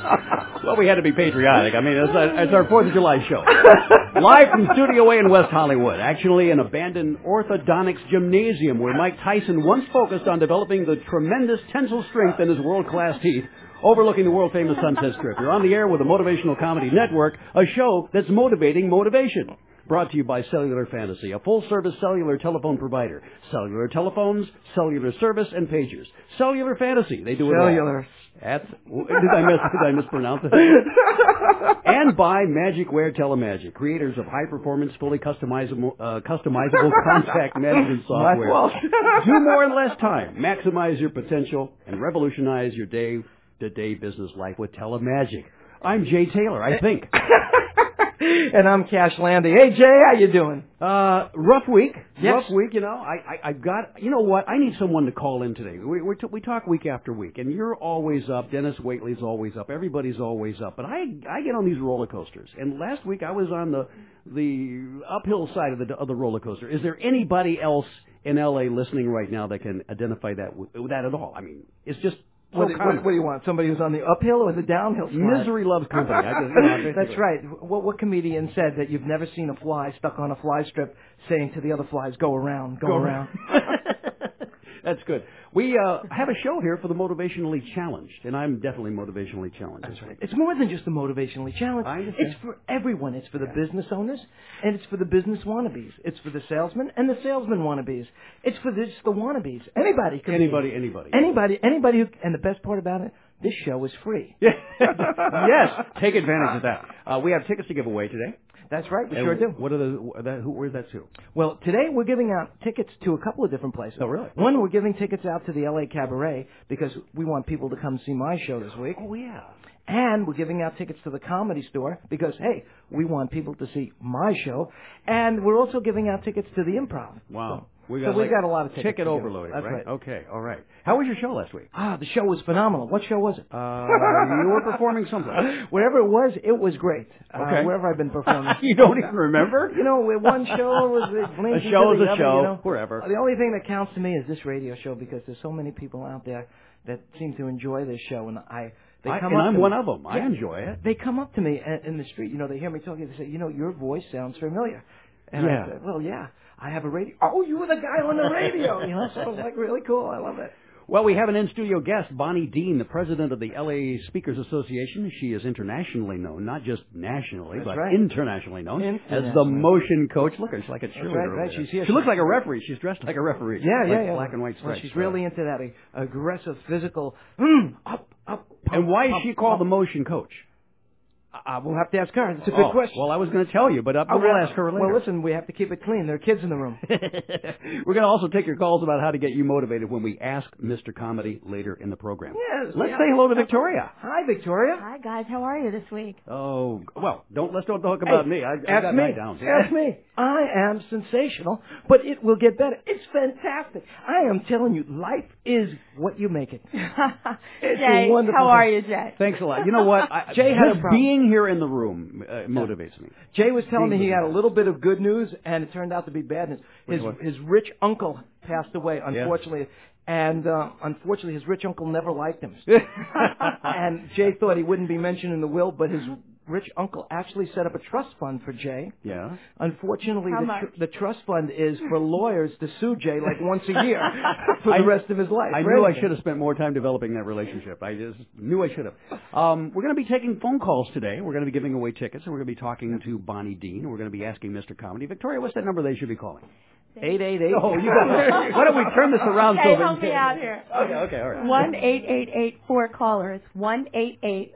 Well, we had to be patriotic. I mean, it's our 4th of July show. Live from Studio A in West Hollywood, actually an abandoned orthodontics gymnasium where Mike Tyson once focused on developing the tremendous tensile strength in his world-class teeth, overlooking the world-famous Sunset Strip. You're on the air with the Motivational Comedy Network, a show that's motivating motivation. Brought to you by Cellular Fantasy, a full-service cellular telephone provider. Cellular telephones, cellular service, and pagers. Cellular Fantasy, they do it all. Cellular. Did I mispronounce it? And by Magicware Telemagic, creators of high-performance, fully customizable contact management software. Do more in less time. Maximize your potential and revolutionize your day-to-day business life with Telemagic. I'm Jay Taylor, I think. And I'm Cash Landy. Hey, Jay, how you doing? Rough week. Yes. Rough week, you know. I've got, you know what? I need someone to call in today. We talk week after week, and you're always up. Dennis Waitley's always up. Everybody's always up. But I get on these roller coasters. And last week I was on the uphill side of the roller coaster. Is there anybody else in L.A. listening right now that can identify that at all? I mean, it's just... What do you want? Somebody who's on the uphill or the downhill slide? Misery loves company. That's right. What comedian said that you've never seen a fly stuck on a fly strip saying to the other flies, go around, go around. That's good. We have a show here for the motivationally challenged, and I'm definitely motivationally challenged. That's right. It's more than just the motivationally challenged. I understand. It's for everyone. It's for the business owners, and it's for the business wannabes. It's for the salesmen and the salesman wannabes. It's for the wannabes. Anybody can Anybody. Anybody who, and the best part about it, this show is free. Yes, take advantage of that. We have tickets to give away today. That's right, we sure do. Where's that to? Well, today we're giving out tickets to a couple of different places. Oh, really? One, we're giving tickets out to the L.A. Cabaret because we want people to come see my show this week. Oh, yeah. And we're giving out tickets to the Comedy Store because, hey, we want people to see my show. And we're also giving out tickets to the Improv. Wow. We've got a lot of tickets. Ticket overloading, That's right? Okay, all right. How was your show last week? The show was phenomenal. What show was it? You were performing someplace. Wherever it was great. Okay. Wherever I've been performing. You don't even remember? You know, one show was a show is a show. You know? Wherever. The only thing that counts to me is this radio show because there's so many people out there that seem to enjoy this show, and I'm one of them. I enjoy it. They come up to me in the street. You know, they hear me talking. They say, you know, your voice sounds familiar. And I said, well, yeah, I have a radio. Oh, you were the guy on the radio. You know, so it was like really cool. I love it. Well, we have an in-studio guest, Bonnie Dean, the president of the LA Speakers Association. She is internationally known, not just nationally, but internationally known as the motion coach. Look, she's like a cheerleader. Right. She's here. She looks like a referee. She's dressed like a referee. Yeah. Black and white stripes. Well, she's really into that aggressive, physical, up. And why is she called the motion coach? We'll have to ask her. It's a good question. Well, I was going to tell you, but we'll ask her later. Well, listen, we have to keep it clean. There are kids in the room. We're going to also take your calls about how to get you motivated when we ask Mr. Comedy later in the program. Yes. Let's say hello to Victoria. Hi, Victoria. Hi, guys. How are you this week? Oh, well, let's don't talk about me. I got my downs. Ask me. I am sensational, but it will get better. It's fantastic. I am telling you, life is what you make it. It's Jay, a wonderful how are you, Jay? Thanks a lot. You know what? Jay had a problem. Being here in the room motivates me. Jay was telling me he had a little bit of good news, and it turned out to be bad news. His rich uncle passed away, unfortunately. Yeah. And unfortunately, his rich uncle never liked him. And Jay thought he wouldn't be mentioned in the will, but his rich uncle actually set up a trust fund for Jay. Yeah. Unfortunately, the trust fund is for lawyers to sue Jay like once a year for the rest of his life. I knew I should have spent more time developing that relationship. I just knew I should have. We're going to be taking phone calls today. We're going to be giving away tickets, and we're going to be talking to Bonnie Dean. We're going to be asking Mr. Comedy. Victoria, what's that number they should be calling? 888. Oh, you got. Why don't we turn this around? Okay, help me out here. Okay, all right. 1-888-4-caller. It's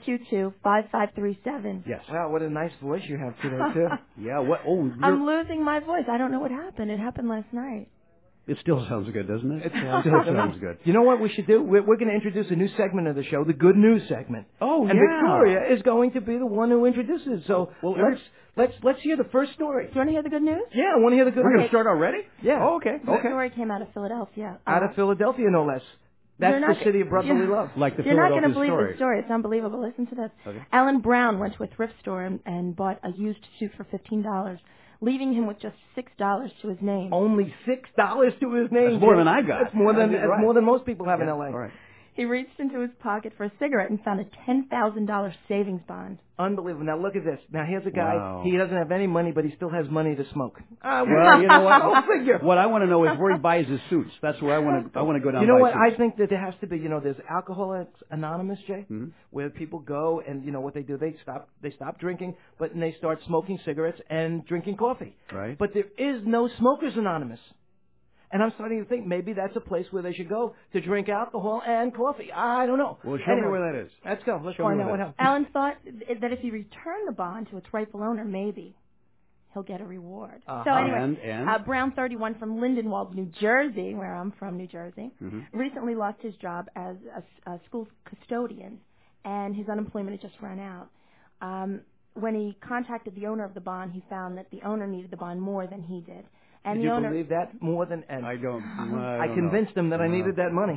1-888-422-5537. Yes. Wow, what a nice voice you have today, too. Yeah. What? Oh, I'm losing my voice. I don't know what happened. It happened last night. It still sounds good, doesn't it? It still sounds good. You know what we should do? We're going to introduce a new segment of the show, the Good News segment. Oh, and Victoria is going to be the one who introduces. So let's hear the first story. Do you want to hear the good news? Yeah, I want to hear the good news. We're going to start already? Yeah. Oh, okay. The story came out of Philadelphia. Out of Philadelphia, no less. That's the city of brotherly love. Like the You're not going to Philadelphia believe the story. It's unbelievable. Listen to this. Okay. Alan Brown went to a thrift store and bought a used suit for $15, leaving him with just $6 to his name. Only $6 to his name. That's more than I got. That's more than most people have in L.A. All right. He reached into his pocket for a cigarette and found a $10,000 savings bond. Unbelievable. Now look at this. Now here's a guy. Wow. He doesn't have any money, but he still has money to smoke. Well, you know what? Go figure. What I want to know is where he buys his suits. That's where I want to go down. You know what? Suits. I think that there has to be. There's Alcoholics Anonymous, Jay, where people go and what they do. They stop drinking, but then they start smoking cigarettes and drinking coffee. Right. But there is no Smokers Anonymous. And I'm starting to think maybe that's a place where they should go to drink alcohol and coffee. I don't know. Well, show me where that is. Let's go. Let's find out what happens. Alan thought that if he returned the bond to its rightful owner, maybe he'll get a reward. So anyway, and? Brown 31 from Lindenwold, New Jersey, where I'm from, New Jersey, recently lost his job as a school custodian, and his unemployment had just run out. When he contacted the owner of the bond, he found that the owner needed the bond more than he did. And Did the you owner, believe that more than? And I don't. I convinced him that I needed that money.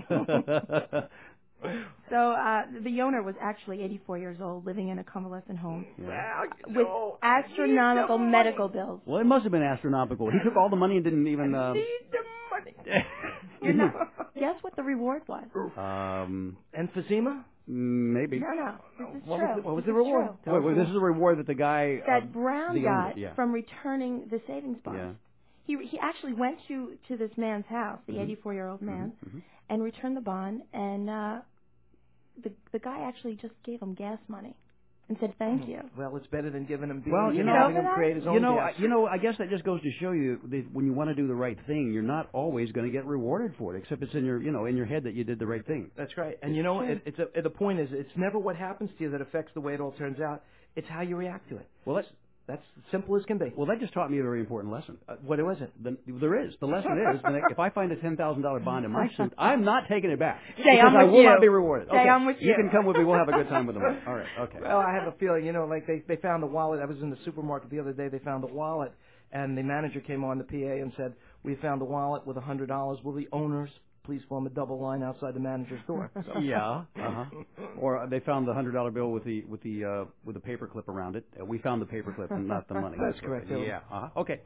So the owner was actually 84 years old, living in a convalescent home with astronomical medical bills. Well, it must have been astronomical. He took all the money and didn't even. Need the money. Guess what the reward was? Emphysema? Maybe. No. This is What true. was the reward? Wait, this is a reward that the guy that Brown got owner, from returning the savings bond. Yeah. He actually went to this man's house, the 84-year-old man, and returned the bond, and the guy actually just gave him gas money and said thank you. Well, it's better than giving him beans and having him create his own gas. I guess that just goes to show you that when you want to do the right thing, you're not always going to get rewarded for it, except it's in your, in your head that you did the right thing. That's right. And the point is, it's never what happens to you that affects the way it all turns out. It's how you react to it. Well, that's simple as can be. Well, that just taught me a very important lesson. What was it? There is. The lesson is that if I find a $10,000 bond in my suit, I'm not taking it back. Jay, because I will not be rewarded. Jay, okay. I'm with you. You can come with me. We'll have a good time with the money. All right. Okay. Well, I have a feeling, like they found the wallet. I was in the supermarket the other day. They found the wallet, and the manager came on the PA and said, "We found the wallet with $100. Will the owners please form a double line outside the manager's door?" So. Yeah. Or they found the $100 bill with the paper clip around it. We found the paper clip and not the money. That's correct. Yeah. Okay.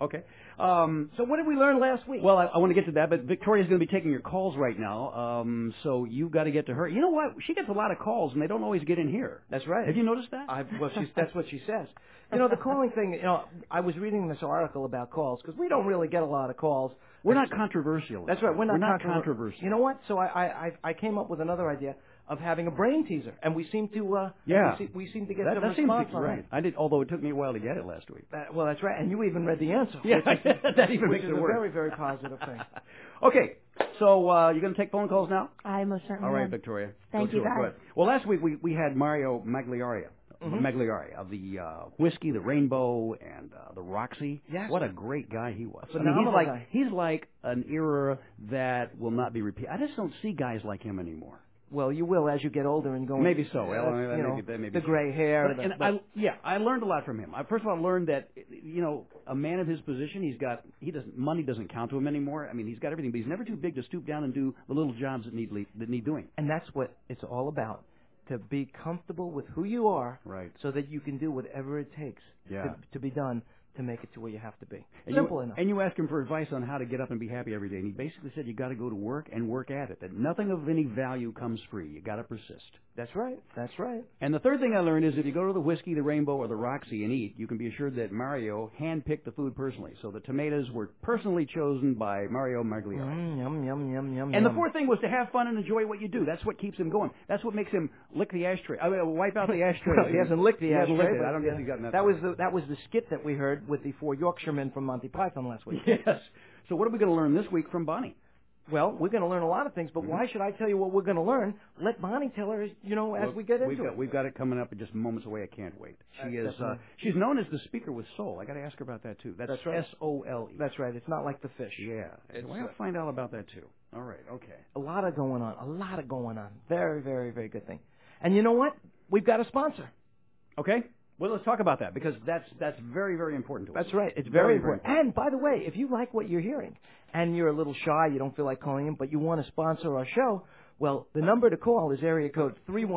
So what did we learn last week? Well, I want to get to that, but Victoria's going to be taking your calls right now. So you've got to get to her. You know what? She gets a lot of calls, and they don't always get in here. That's right. Have you noticed that? That's what she says. The calling thing. I was reading this article about calls because we don't really get a lot of calls. We're not controversial. That's right. We're not controversial. You know what? So I came up with another idea of having a brain teaser, and we seem to we seem to get some response on right. I did, although it took me a while to get it last week. Well, that's right, and you even read the answer. Yeah, that even makes it worse. A very, very positive thing. Okay, so you're going to take phone calls now? I most certainly All right, am. Victoria. Thank you, guys. Well, last week we had Mario Magliari of the Whiskey, the Rainbow, and the Roxy. Yes. What a great guy he was. Phenomenal guy. He's like an era that will not be repeated. I just don't see guys like him anymore. Well, you will as you get older and go. Maybe so. Maybe the gray hair. I learned a lot from him. First of all, I learned that a man of his position, money doesn't count to him anymore. I mean, he's got everything, but he's never too big to stoop down and do the little jobs that need doing. And that's what it's all about. To be comfortable with who you are, right? So that you can do whatever it takes to be done to make it to where you have to be. Simple enough. And you asked him for advice on how to get up and be happy every day, and he basically said you got to go to work and work at it. That nothing of any value comes free. You got to persist. That's right. That's right. And the third thing I learned is if you go to the Whiskey, the Rainbow, or the Roxy and eat, you can be assured that Mario handpicked the food personally. So the tomatoes were personally chosen by Mario Magliari. Yum, yum, yum, yum. And the fourth thing was to have fun and enjoy what you do. That's what keeps him going. That's what makes him lick the ashtray. Wipe out the ashtray. Well, he hasn't licked the ashtray. I don't guess he's gotten that. That was the skit that we heard with the 4 Yorkshiremen from Monty Python last week. Yes. So what are we going to learn this week from Bonnie? Well, we're going to learn a lot of things, but why should I tell you what we're going to learn? Let Bonnie tell her, as we get into it. We've got it coming up in just moments away. I can't wait. She's known as the speaker with soul. I got to ask her about that too. That's right. S-O-L-E. That's right. It's not like the fish. Yeah. I'll find out about that too. All right. Okay. A lot of going on. Very, very, very good thing. And you know what? We've got a sponsor. Okay. Well, let's talk about that because that's very, very important to us. That's right. It's very important. And by the way, if you like what you're hearing and you're a little shy, you don't feel like calling in, but you want to sponsor our show, well, the number to call is area code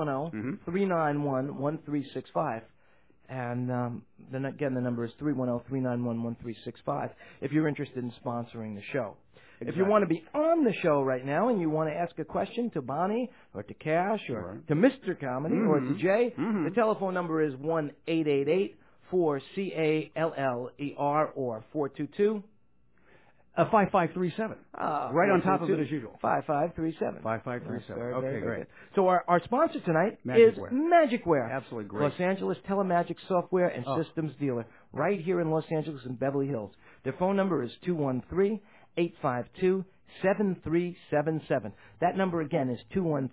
310-391-1365. And then again, the number is 310-391-1365 if you're interested in sponsoring the show. If you want to be on the show right now and you want to ask a question to Bonnie or to Cash or to Mr. Comedy or to Jay, the telephone number is 1-888-4CALLER or 422 5537. Right on top of it as usual. 5537. 5537. Very, okay, very great. Good. So our sponsor tonight is Magicware. Absolutely great. Los Angeles telemagic software and systems dealer right here in Los Angeles and Beverly Hills. Their phone number is 213-852-7377. That number again is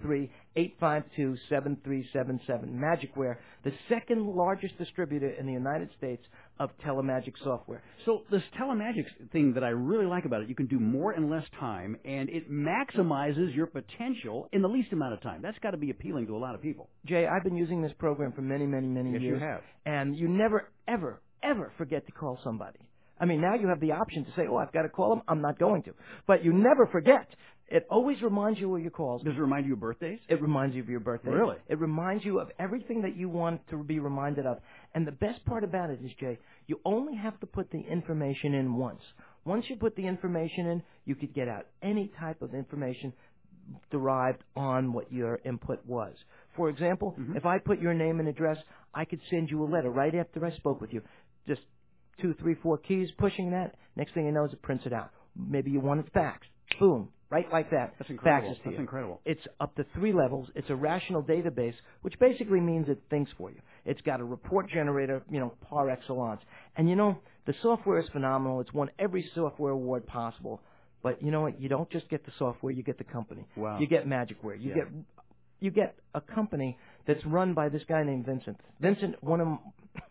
213-852-7377. Magicware, the second largest distributor in the United States of telemagic software. So this telemagic thing that I really like about it, you can do more in less time, and it maximizes your potential in the least amount of time. That's got to be appealing to a lot of people. Jay, I've been using this program for many, many, many years. Yes, you have. And you never, ever, ever forget to call somebody. I mean, now you have the option to say, oh, I've got to call them. I'm not going to. But you never forget. It always reminds you of your calls. Does it remind you of birthdays? It reminds you of your birthday. Really? It reminds you of everything that you want to be reminded of. And the best part about it is, Jay, you only have to put the information in once. Once you put the information in, you could get out any type of information derived on what your input was. For example, if I put your name and address, I could send you a letter right after I spoke with you. Just 2, 3, 4 keys, pushing that. Next thing you know is it prints it out. Maybe you want it faxed. Boom. Right like that. That's incredible. Faxes to you. That's incredible. It's up to 3 levels. It's a rational database, which basically means it thinks for you. It's got a report generator, par excellence. And the software is phenomenal. It's won every software award possible. But you know what? You don't just get the software, you get the company. Wow. You get Magicware. You get a company that's run by this guy named Vincent. Vincent, what a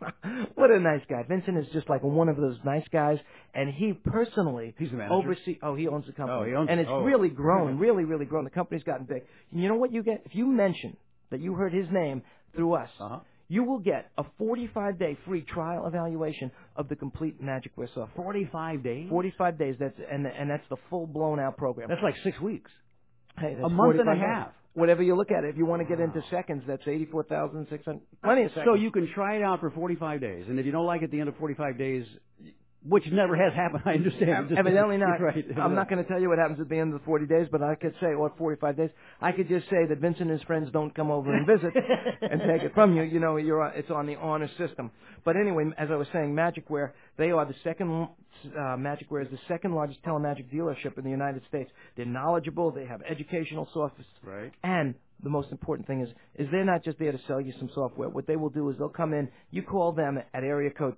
nice guy. Vincent is just like one of those nice guys, and he personally He's the manager. he owns the company. Oh, he owns and it. it's really grown, really, really grown. The company's gotten big. And you know what you get? If you mention that you heard his name through us, you will get a 45-day free trial evaluation of the complete Magicware software. 45 days? 45 days. That's the full blown out program. That's like 6 weeks. Hey, that's a month and a days. half. Whatever you look at it. If you want to get into seconds, that's 84,600. Plenty of seconds. So you can try it out for 45 days, and if you don't like it at the end of 45 days, which never has happened, I understand. Evidently not. Right. I'm not going to tell you what happens at the end of the 40 days, but I could say, 45 days? I could just say that Vincent and his friends don't come over and visit and take it from you. It's on the honor system. But anyway, as I was saying, Magicware, they are the second, Magicware is the second largest telemagic dealership in the United States. They're knowledgeable. They have educational software. Right. And the most important thing is they're not just there to sell you some software. What they will do is they'll come in. You call them at area code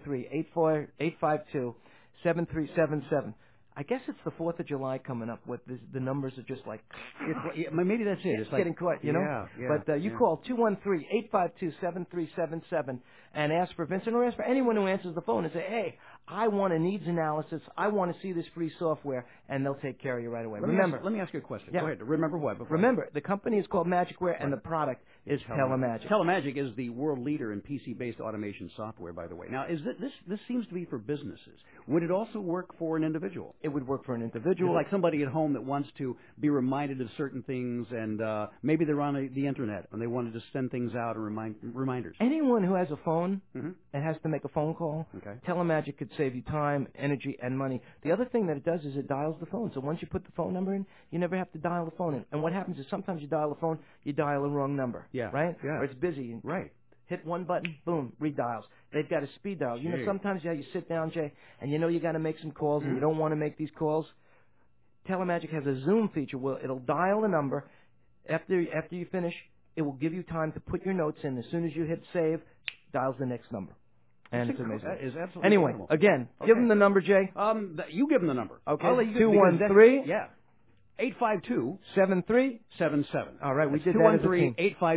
213-852-7377. I guess it's the 4th of July coming up. The numbers are just like... maybe that's it. It's like, getting caught, Yeah. But you call 213-852-7377 and ask for Vincent or ask for anyone who answers the phone and say, hey, I want a needs analysis. I want to see this free software, and they'll take care of you right away. Let me ask you a question. Yeah. Go ahead. Remember what? Remember, the company is called Magicware, and the product is Telemagic. Telemagic is the world leader in PC-based automation software, by the way. Now, this seems to be for businesses. Would it also work for an individual? It would work for an individual. It's like somebody at home that wants to be reminded of certain things, and maybe they're on the Internet, and they want to just send things out and reminders. Anyone who has a phone and has to make a phone call, okay. Telemagic could save you time, energy, and money. The other thing that it does is it dials the phone. So once you put the phone number in, you never have to dial the phone in. And what happens is sometimes you dial the phone, you dial the wrong number. Yeah. Right? Yeah. Or it's busy. Right. Hit one button, boom, redials. They've got a speed dial. Sometimes you sit down, Jay, and you got to make some calls, and you don't want to make these calls. Telemagic has a Zoom feature where it'll dial a number. After you finish, it will give you time to put your notes in. As soon as you hit save, dials the next number. And it's amazing. That is absolutely Anyway, incredible. Again, give them the number, Jay. You give them the number. Okay. 213. Yeah. 852 7377. All right, we did that as a team.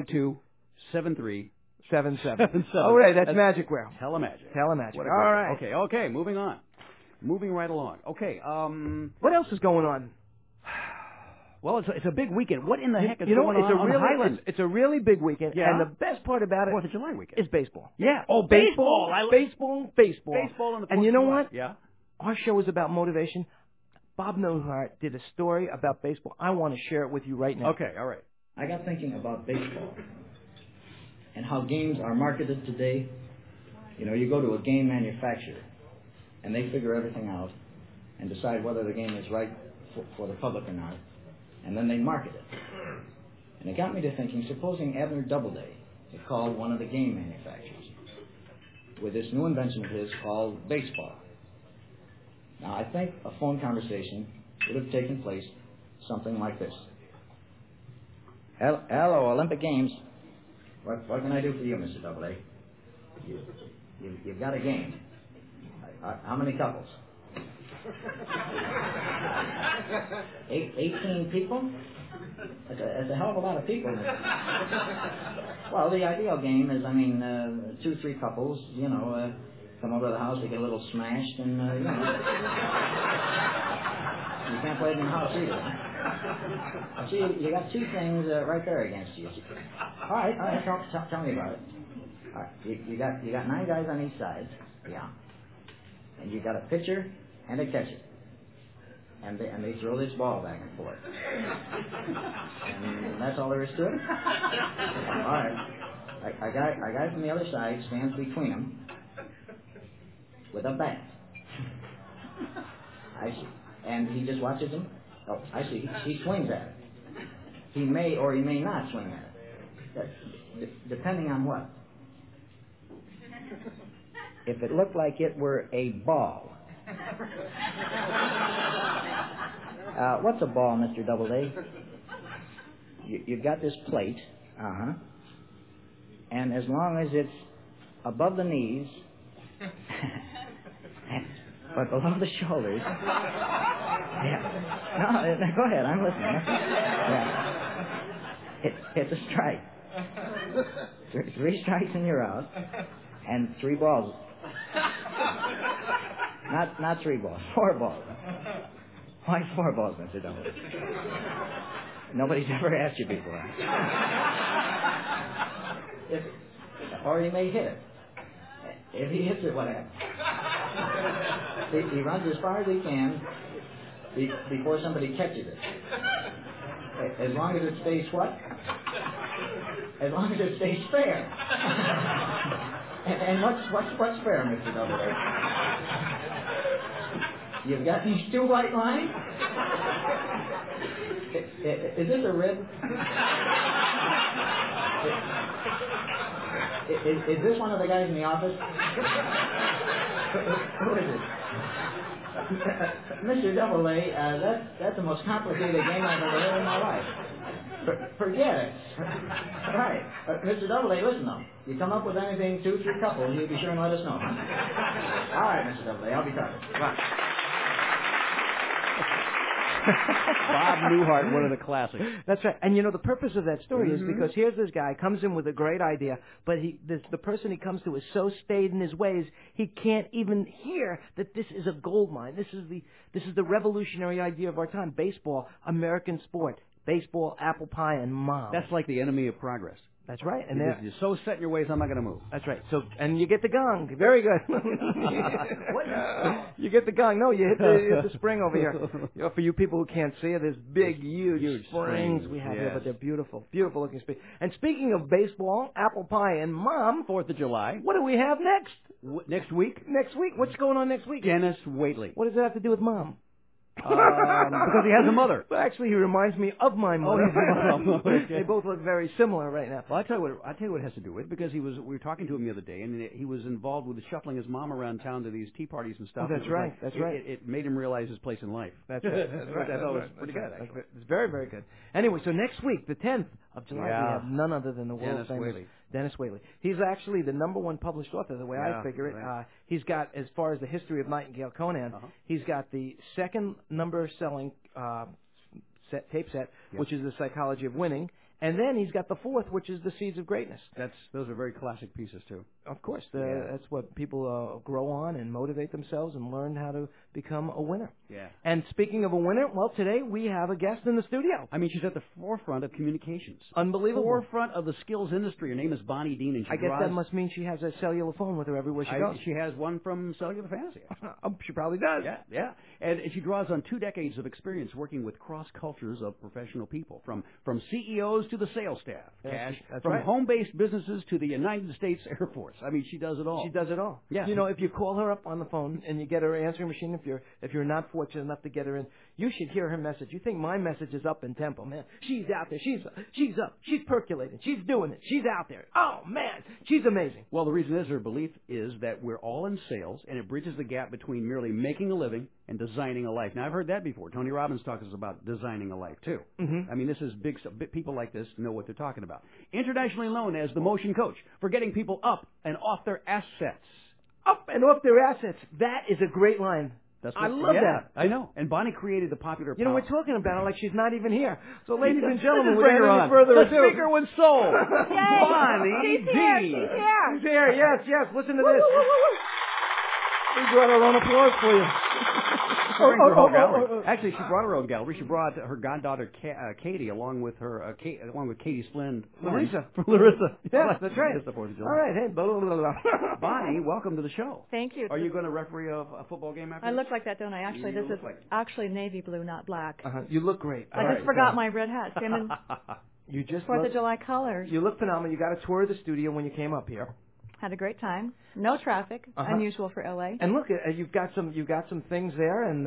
213-852-7377. All right, that's Magicware. Telemagic. All right. Okay, moving on. Moving right along. Okay, what else is going on? Well, it's a big weekend. What in the heck is going on the Highlands? It's a really big weekend, and the best part about it 4th of July weekend. is baseball. Yeah. Oh, baseball. Baseball. Baseball on the 4th And you know of July. what? Yeah. Our show is about motivation. Bob Newhart did a story about baseball. I want to share it with you right now. Okay, all right. I got thinking about baseball and how games are marketed today. You go to a game manufacturer, and they figure everything out and decide whether the game is right for the public or not, and then they market it. And it got me to thinking, supposing Abner Doubleday had called one of the game manufacturers with this new invention of his called baseball. Now, I think a phone conversation would have taken place something like this. Hello, Olympic Games. What can I do for you, Mr. Doubleday? You've got a game. How many couples? 18 people? That's a hell of a lot of people. Well, the ideal game is, 2-3 couples, come over to the house, they get a little smashed, and, you can't play it in the house either. See, you got two things right there against you. All right, tell me about it. All right, you got 9 guys on each side, yeah, and you got a pitcher and a catcher, and they throw this ball back and forth, and that's all there is to it. All right, a guy from the other side stands between them with a bat. I see, and he just watches them. Oh, I see. He swings at it. He may or he may not swing at it, depending on what. If it looked like it were a ball. What's a ball, Mr. Doubleday? You've got this plate, and as long as it's above the knees, but below the shoulders. Yeah. No, go ahead. I'm listening. Yeah. It's a strike. 3 strikes and you're out, and 3 balls. Not 3 balls. 4 balls. Why 4 balls, Mr. Doubleday? Nobody's ever asked you before. Or he may hit it. If he hits it, what happens? He runs as far as he can before somebody catches it. As long as it stays what? As long as it stays fair. And what's fair, Mr. Doubleday? You've got these 2 white lines? Is this a rib? Is this one of the guys in the office? Who is it? Mr. Doubleday, that's the most complicated game I've ever heard in my life. Forget it. Right. Mr. Doubleday, listen though. You come up with anything 2-3 couples, you'll be sure and let us know, huh? All right, Mr. Doubleday, I'll be talking. Right. Bob Newhart, one of the classics. That's right. And the purpose of that story is because here's this guy comes in with a great idea, but the person he comes to is so stayed in his ways he can't even hear that this is a gold mine. This is the revolutionary idea of our time. Baseball, American sport. Baseball, apple pie, and mom. That's like the enemy of progress. That's right. And you're so set in your ways, I'm not going to move. That's right. So, and you get the gong. Very good. What? You get the gong. No, you hit the spring over here. For you people who can't see it, there's big, huge springs we have here, but they're beautiful. Beautiful looking springs. And speaking of baseball, apple pie, and mom. 4th of July. What do we have next? Next week? Next week? What's going on next week? Dennis Waitley. What does it have to do with mom? Because he has a mother. Well, actually, he reminds me of my mother. They both look very similar right now. Well, I'll tell you what it has to do with, because we were talking to him the other day, and he was involved with shuffling his mom around town to these tea parties and stuff. Oh, that's right. That's right. It made him realize his place in life. That's right. That's right. That was pretty good. It's very, very good. Anyway, so next week, the 10th of July, we have none other than the world famous Dennis Waitley. He's actually the #1 published author, the way I figure it. Right. He's got, as far as the history of Nightingale Conan, he's got the 2nd number-selling tape set, which is The Psychology of Winning, and then he's got the 4th, which is The Seeds of Greatness. Those are very classic pieces, too. Of course. That's what people grow on and motivate themselves and learn how to become a winner. Yeah. And speaking of a winner, well, today we have a guest in the studio. I mean, she's at the forefront of communications. Unbelievable. Forefront of the skills industry. Her name is Bonnie Dean, and I guess that must mean she has a cellular phone with her everywhere she goes. She has one from Cellular Fantasy. She probably does. Yeah. And she draws on 2 decades of experience working with cross cultures of professional people, from CEOs to the sales staff, Cash. That's From right. home-based businesses to the United States Air Force. I mean, she does it all. She does it all. Yeah. You know, if you call her up on the phone and you get her answering machine, if you're not fortunate enough to get her in, you should hear her message. You think my message is up in tempo, man. She's out there. She's up. She's percolating. She's doing it. She's out there. Oh, man. She's amazing. Well, the reason is her belief is that we're all in sales, and it bridges the gap between merely making a living and designing a life. Now, I've heard that before. Tony Robbins talks about designing a life, too. Mm-hmm. I mean, this is big stuff. People like this know what they're talking about. Internationally known as the Motion Coach for getting people up and off their assets. Up and off their assets. That is a great line. I love that. I know. And Bonnie created the popular You know, we're talking about her like she's not even here. So, ladies and gentlemen, bring her without on. any further The ado, speaker with soul, Yay! Bonnie She's D. here. She's here. She's here. Yes. Listen to this. We brought our own applause for you. Her whole gallery. Actually, she brought her own gallery. She brought her goddaughter Katie along with her along with Katie Splend. Larissa. Yeah, that's right. It's the 4th of July. All right. Hey, blah, blah, blah, blah. Bonnie, welcome to the show. Thank you. Are you going to referee a football game after I this? look like that, don't I? Actually, You this look is like- actually navy blue, not black. You look great. I just forgot my red hat. See, I'm in You just 4th look, of July colors. You look phenomenal. You got a tour of the studio when you came up here. Had a great time. No traffic. Uh-huh. Unusual for LA. And look, you've got some things there, and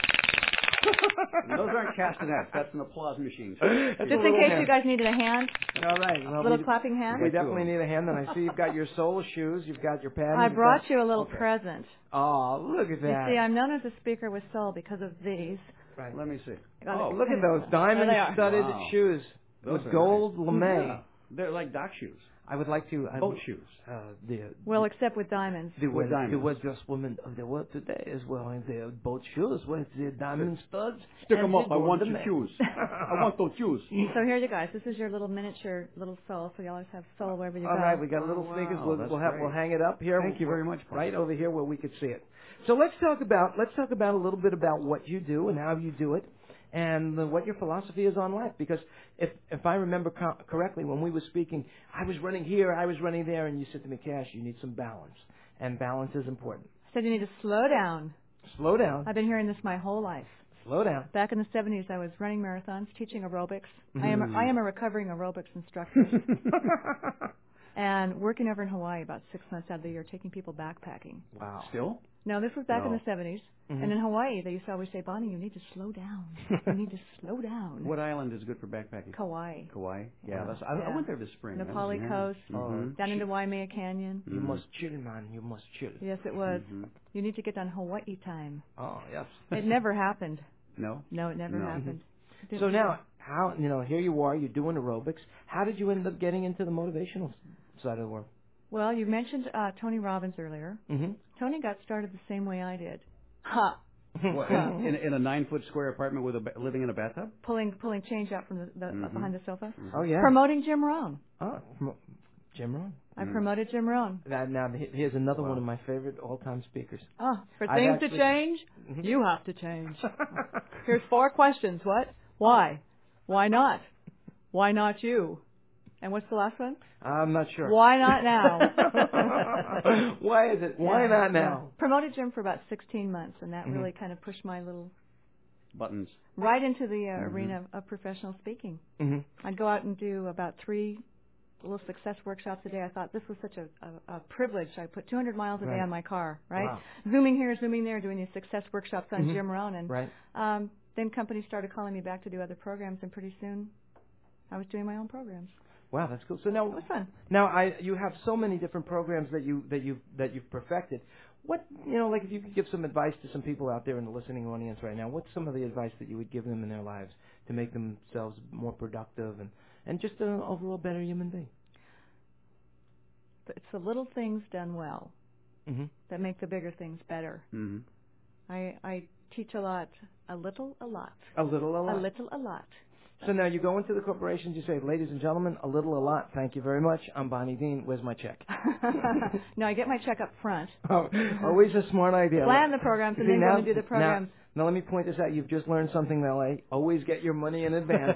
Those aren't castanets. That's an applause machine. Just in case you guys needed a hand, all right, well, little clapping hand. we definitely need a hand. And I see you've got your sole shoes, you've got your pen. I brought you a little present. Oh, look at that! You see, I'm known as a speaker with soul because of these. Right. Let me see. Oh, look at those diamond-studded Wow. shoes Those with are gold nice. lame. Yeah. They're like dock shoes. I would like to Boat shoes. Well, except with diamonds. The With diamonds. just women of the world today as well, and their boat shoes with the diamond studs. Stick and them up. the I want golden your lame. shoes. I want those shoes. So here you guys. This is your little miniature little soul. So you always have soul wherever you go. All right, we got little Oh, sneakers. wow, We'll hang it up here. Thank you very much, Right over here where we could see it. So let's talk about a little bit about what you do and how you do it, and what your philosophy is on life. Because if I remember correctly, when we were speaking, I was running here, I was running there, and you said to me, Cash, you need some balance, and balance is important. I said you need to slow down. Slow down. I've been hearing this my whole life. Slow down. Back in the 70s, I was running marathons, teaching aerobics. Mm-hmm. I am a recovering aerobics instructor. And working over in Hawaii about 6 months out of the year, taking people backpacking. Wow. Still? No, this was back in No. the 70s. Mm-hmm. And in Hawaii, they used to always say, Bonnie, you need to slow down. You need to slow down. What island is good for backpacking? Kauai. Kauai. Yeah, I went there this spring. The Pali Coast, down into Waimea Canyon. You must chill, man. You must chill. Yes, it was. You need to get on Hawaii time. Oh, yes. It never happened. No? No, it never No. happened. So now, how, here you are, you're doing aerobics. How did you end up getting into the motivational side of the world? Well, you mentioned Tony Robbins earlier. Mm-hmm. Tony got started the same way I did. Ha! What, in a 9-foot square apartment with living in a bathtub? Pulling change out from the behind the sofa. Oh, yeah. Promoting Jim Rohn. Oh, Jim Rohn. I promoted Jim Rohn. Now, here's another one of my favorite all-time speakers. Oh, for I've things actually- to change, you have to change. Here's 4 questions. What? Why? Why not? Why not you? And what's the last one? I'm not sure. Why not now? Why is it? Why not now? Promoted Jim for about 16 months, and that really kind of pushed my little Buttons. right into the arena of professional speaking. Mm-hmm. I'd go out and do about 3 little success workshops a day. I thought this was such a privilege. I put 200 miles a day Right. on my car, right? Wow. Zooming here, zooming there, doing these success workshops on Jim Rohn. And Right. then companies started calling me back to do other programs, and pretty soon I was doing my own programs. Wow, that's cool. So now, It was fun. now you have so many different programs that you've perfected. What, like if you could give some advice to some people out there in the listening audience right now, what's some of the advice that you would give them in their lives to make themselves more productive and just an overall better human being? It's the little things done well Mm-hmm. that make the bigger things better. Mm-hmm. I teach a lot, a little, a lot. A little, a lot. A little, a lot. So now you go into the corporations, you say, ladies and gentlemen, a little, a lot. Thank you very much. I'm Bonnie Dean. Where's my check? No, I get my check up front. Oh, always a smart idea. Plan the programs and then go and do the programs. Now, let me point this out. You've just learned something, L.A. Always get your money in advance.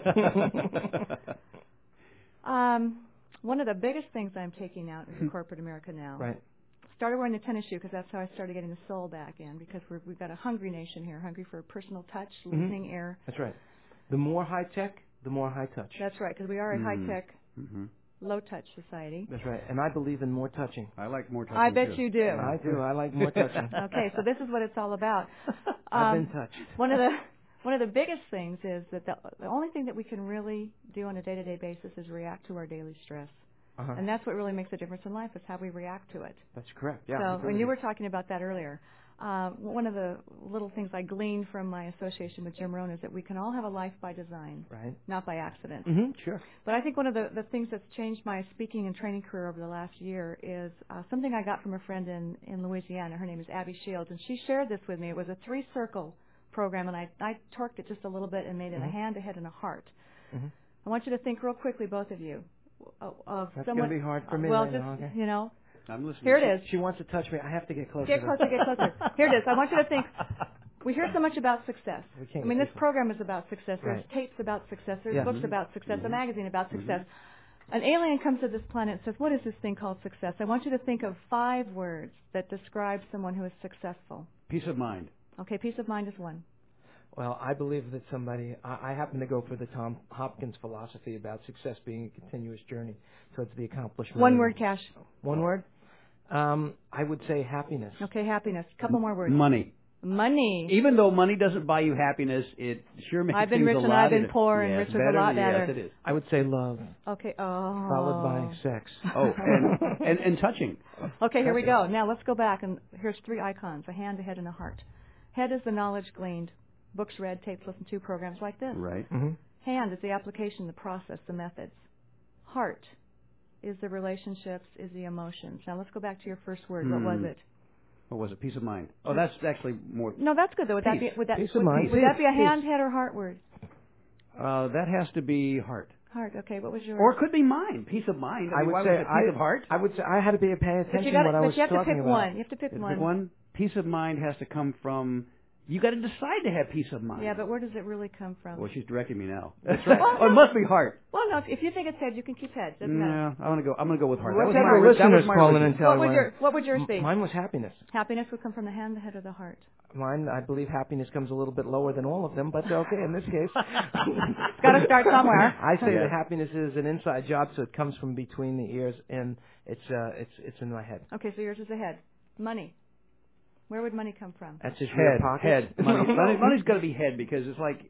One of the biggest things I'm taking out in corporate America now. Right. Started wearing the tennis shoe because that's how I started getting the soul back in, because we've got a hungry nation here, hungry for personal touch, listening ear. That's right. The more high tech, the more high touch. That's right, because we are a high-tech, low-touch society. That's right. And I believe in more touching. I like more touching. I bet too. you do. I do. I like more touching. Okay, so this is what it's all about. I've been touched. One of the biggest things is that the only thing that we can really do on a day-to-day basis is react to our daily stress. Uh-huh. And that's what really makes a difference in life, is how we react to it. That's correct. Yeah. So when you were talking about that earlier, one of the little things I gleaned from my association with Jim Rohn is that we can all have a life by design, right, not by accident. Mm-hmm. Sure. But I think one of the things that's changed my speaking and training career over the last year is something I got from a friend in Louisiana. Her name is Abby Shields, and she shared this with me. It was a 3-circle program, and I torqued it just a little bit and made it a hand, a head, and a heart. Mm-hmm. I want you to think real quickly, both of you, of that's someone. That's going to be hard for me. Well, right just now, okay. You know. I'm listening. Here it is. She wants to touch me. I have to get closer. Get closer, get closer. Here it is. I want you to think. We hear so much about success. I mean, this program is about success. There's tapes about success. There's books about success. A magazine about success. An alien comes to this planet and says, what is this thing called success? I want you to think of 5 words that describe someone who is successful. Peace of mind. Okay, peace of mind is one. Well, I believe that I happen to go for the Tom Hopkins philosophy about success being a continuous journey towards the accomplishment. One word, Cash. One word? I would say happiness. Okay, happiness. Couple more words. Money. Money. Even though money doesn't buy you happiness, it sure makes I've been things rich a lot and I've been easier. poor, and rich is a lot better. Yes, it is. I would say love. Okay. Oh. Followed by sex. Oh, and touching. Okay, here we go. Now let's go back, and here's 3 icons: a hand, a head, and a heart. Head is the knowledge gleaned, books read, tapes listened to, programs like this. Right. Mm-hmm. Hand is the application, the process, the methods. Heart is the relationships, is the emotions. Now let's go back to your first word. What was it? What was it? Peace of mind. Oh, that's actually more. No, that's good though. Would peace. Would that peace of mind. Would that be a hand, head, or heart word? That has to be heart. Heart. Okay. What was your? Or it could be mind. Peace of mind. I would say peace of heart. I would say I had to be paying attention to what I was talking about. But you have to pick one. You have to pick one. Pick one. Peace of mind has to come from. You got to decide to have peace of mind. Yeah, but where does it really come from? Well, she's directing me now. That's right. Oh, it must be heart. Well, no. If you think it's head, you can keep head. Doesn't matter. No, I'm gonna go with heart. Let's have our listeners calling and telling. What would yours be? Mine was happiness. Happiness would come from the hand, the head, or the heart. Mine, I believe happiness comes a little bit lower than all of them, but okay, in this case. It's got to start somewhere. I say that happiness is an inside job, so it comes from between the ears, and it's in my head. Okay, so yours is the head. Money. Where would money come from? That's just head. Money's got to be head because it's like.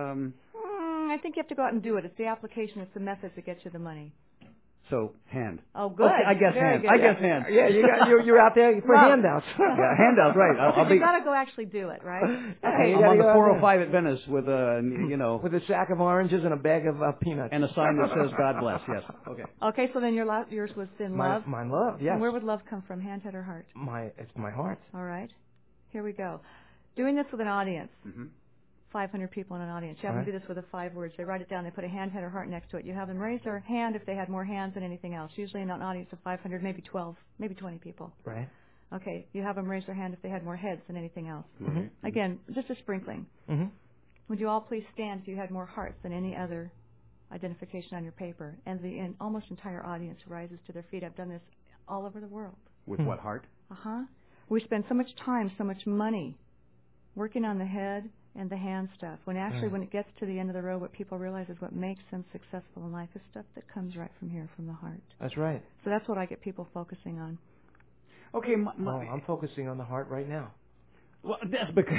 I think you have to go out and do it. It's the application. It's the methods that get you the money. So hand. Oh, good. Okay, I guess Very hand. good. I guess hand. Yeah, you're out there for handouts. Yeah, handouts, right? You got to go actually do it, right? Okay, I'm on the 405 at Venice with with a sack of oranges and a bag of peanuts and a sign that says "God bless." Yes. Okay. Okay, so then yours was in love. Mine love. Yes. And where would love come from? Hand, head, or heart? It's my heart. All right. Here we go. Doing this with an audience. Mm-hmm. 500 people in an audience. You have them do this with the 5 words. They write it down. They put a hand, head, or heart next to it. You have them raise their hand if they had more hands than anything else. Usually in an audience of 500, maybe 12, maybe 20 people. Right. Okay. You have them raise their hand if they had more heads than anything else. Mm-hmm. Again, just a sprinkling. Mm-hmm. Would you all please stand if you had more hearts than any other identification on your paper? And the almost entire audience rises to their feet. I've done this all over the world. With what heart? Uh-huh. We spend so much time, so much money working on the head and the hand stuff. When when it gets to the end of the road, what people realize is what makes them successful in life is stuff that comes right from here, from the heart. That's right. So that's what I get people focusing on. Okay, I'm focusing on the heart right now. Well, that's because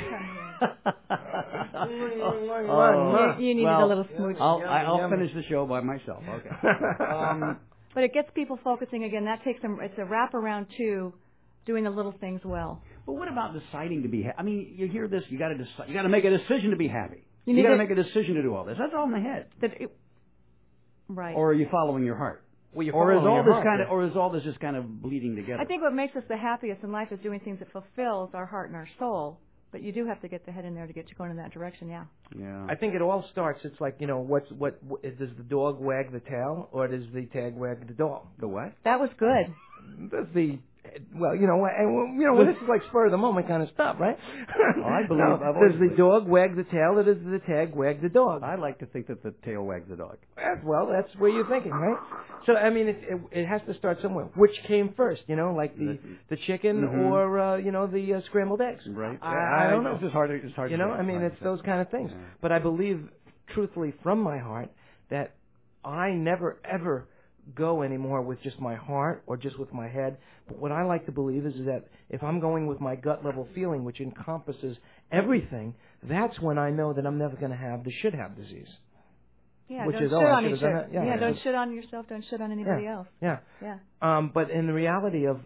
you needed a little smooch. I'll finish the show by myself. Okay. But it gets people focusing again. That takes them. It's a wraparound to doing the little things well. But what about deciding to be happy? I mean, you hear this. You got to decide. You got to make a decision to be happy. You got to make a decision to do all this. That's all in the head. Right. Or are you following your heart? Well, or is all this just kind of bleeding together? I think what makes us the happiest in life is doing things that fulfills our heart and our soul. But you do have to get the head in there to get you going in that direction. Yeah. Yeah. I think it all starts. It's like, what does the dog wag the tail, or does the tag wag the dog? The what? That was good. Does the this is like spur of the moment kind of stuff, right? Oh, I believe. Does the dog wag the tail, or does the tag wag the dog? I like to think that the tail wags the dog. Well, that's where you're thinking, right? So, I mean, it has to start somewhere. Which came first, like the chicken or the scrambled eggs? Right. I don't know. It's hard. It's hard. I mean, it's those kind of things. Yeah. But I believe, truthfully, from my heart, that I never, ever go anymore with just my heart or just with my head. But what I like to believe is that if I'm going with my gut level feeling, which encompasses everything, that's when I know that I'm never going to have the should have disease. Yeah, which don't is, shit on each other. Yeah, don't shit on yourself. Don't shit on anybody else. Yeah. But in the reality of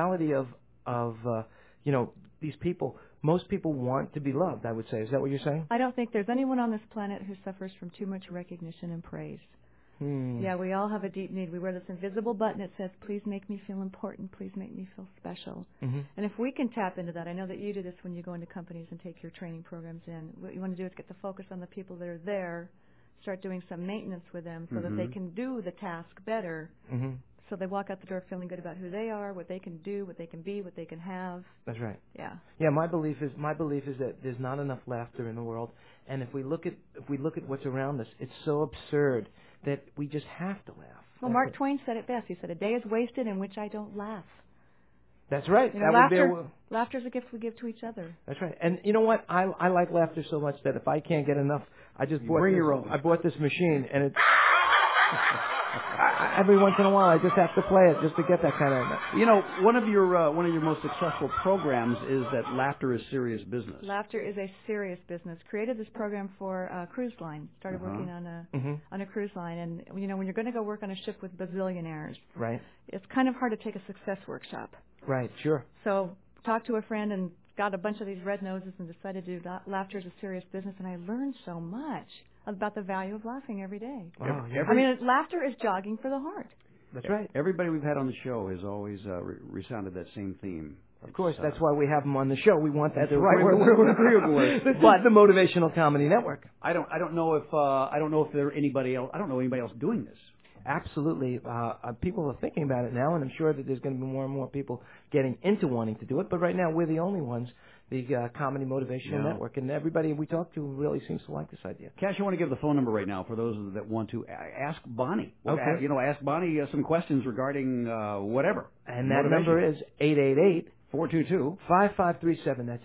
these people, most people want to be loved, I would say. Is that what you're saying? I don't think there's anyone on this planet who suffers from too much recognition and praise. Yeah, we all have a deep need. We wear this invisible button that says, please make me feel important. Please make me feel special. Mm-hmm. And if we can tap into that, I know that you do this when you go into companies and take your training programs in. What you want to do is get the focus on the people that are there, start doing some maintenance with them so that they can do the task better. Mm-hmm. So they walk out the door feeling good about who they are, what they can do, what they can be, what they can have. That's right. Yeah. Yeah, my belief is that there's not enough laughter in the world, and if we look at what's around us, it's so absurd that we just have to laugh. Well, Mark Twain said it best. He said, "A day is wasted in which I don't laugh." That's right. You know, laughter is a gift we give to each other. That's right. And you know what? I like laughter so much that if I can't get enough, I just I bought this machine, and it's every once in a while I just have to play it just to get that kind of. You know, one of your most successful programs is that laughter is serious business. Laughter is a serious business. Created this program for a cruise line. Started working on a cruise line, and you know, when you're going to go work on a ship with bazillionaires, right? It's kind of hard to take a success workshop. Right. Sure. So talked to a friend and got a bunch of these red noses and decided to do laughter is a serious business, and I learned so much about the value of laughing every day. Wow, laughter is jogging for the heart. That's right. Everybody we've had on the show has always resounded that same theme. Of course, that's why we have them on the show. We want that. That's right. We're agreeable with. But the Motivational Comedy Network. I don't know if there anybody else. I don't know anybody else doing this. Absolutely. People are thinking about it now, and I'm sure that there's going to be more and more people getting into wanting to do it. But right now, we're the only ones, the Comedy Motivational Network, and everybody we talk to really seems to like this idea. Cash, I want to give the phone number right now for those that want to ask Bonnie. Okay. Ask Bonnie some questions regarding whatever. And that number is 888-422-5537. That's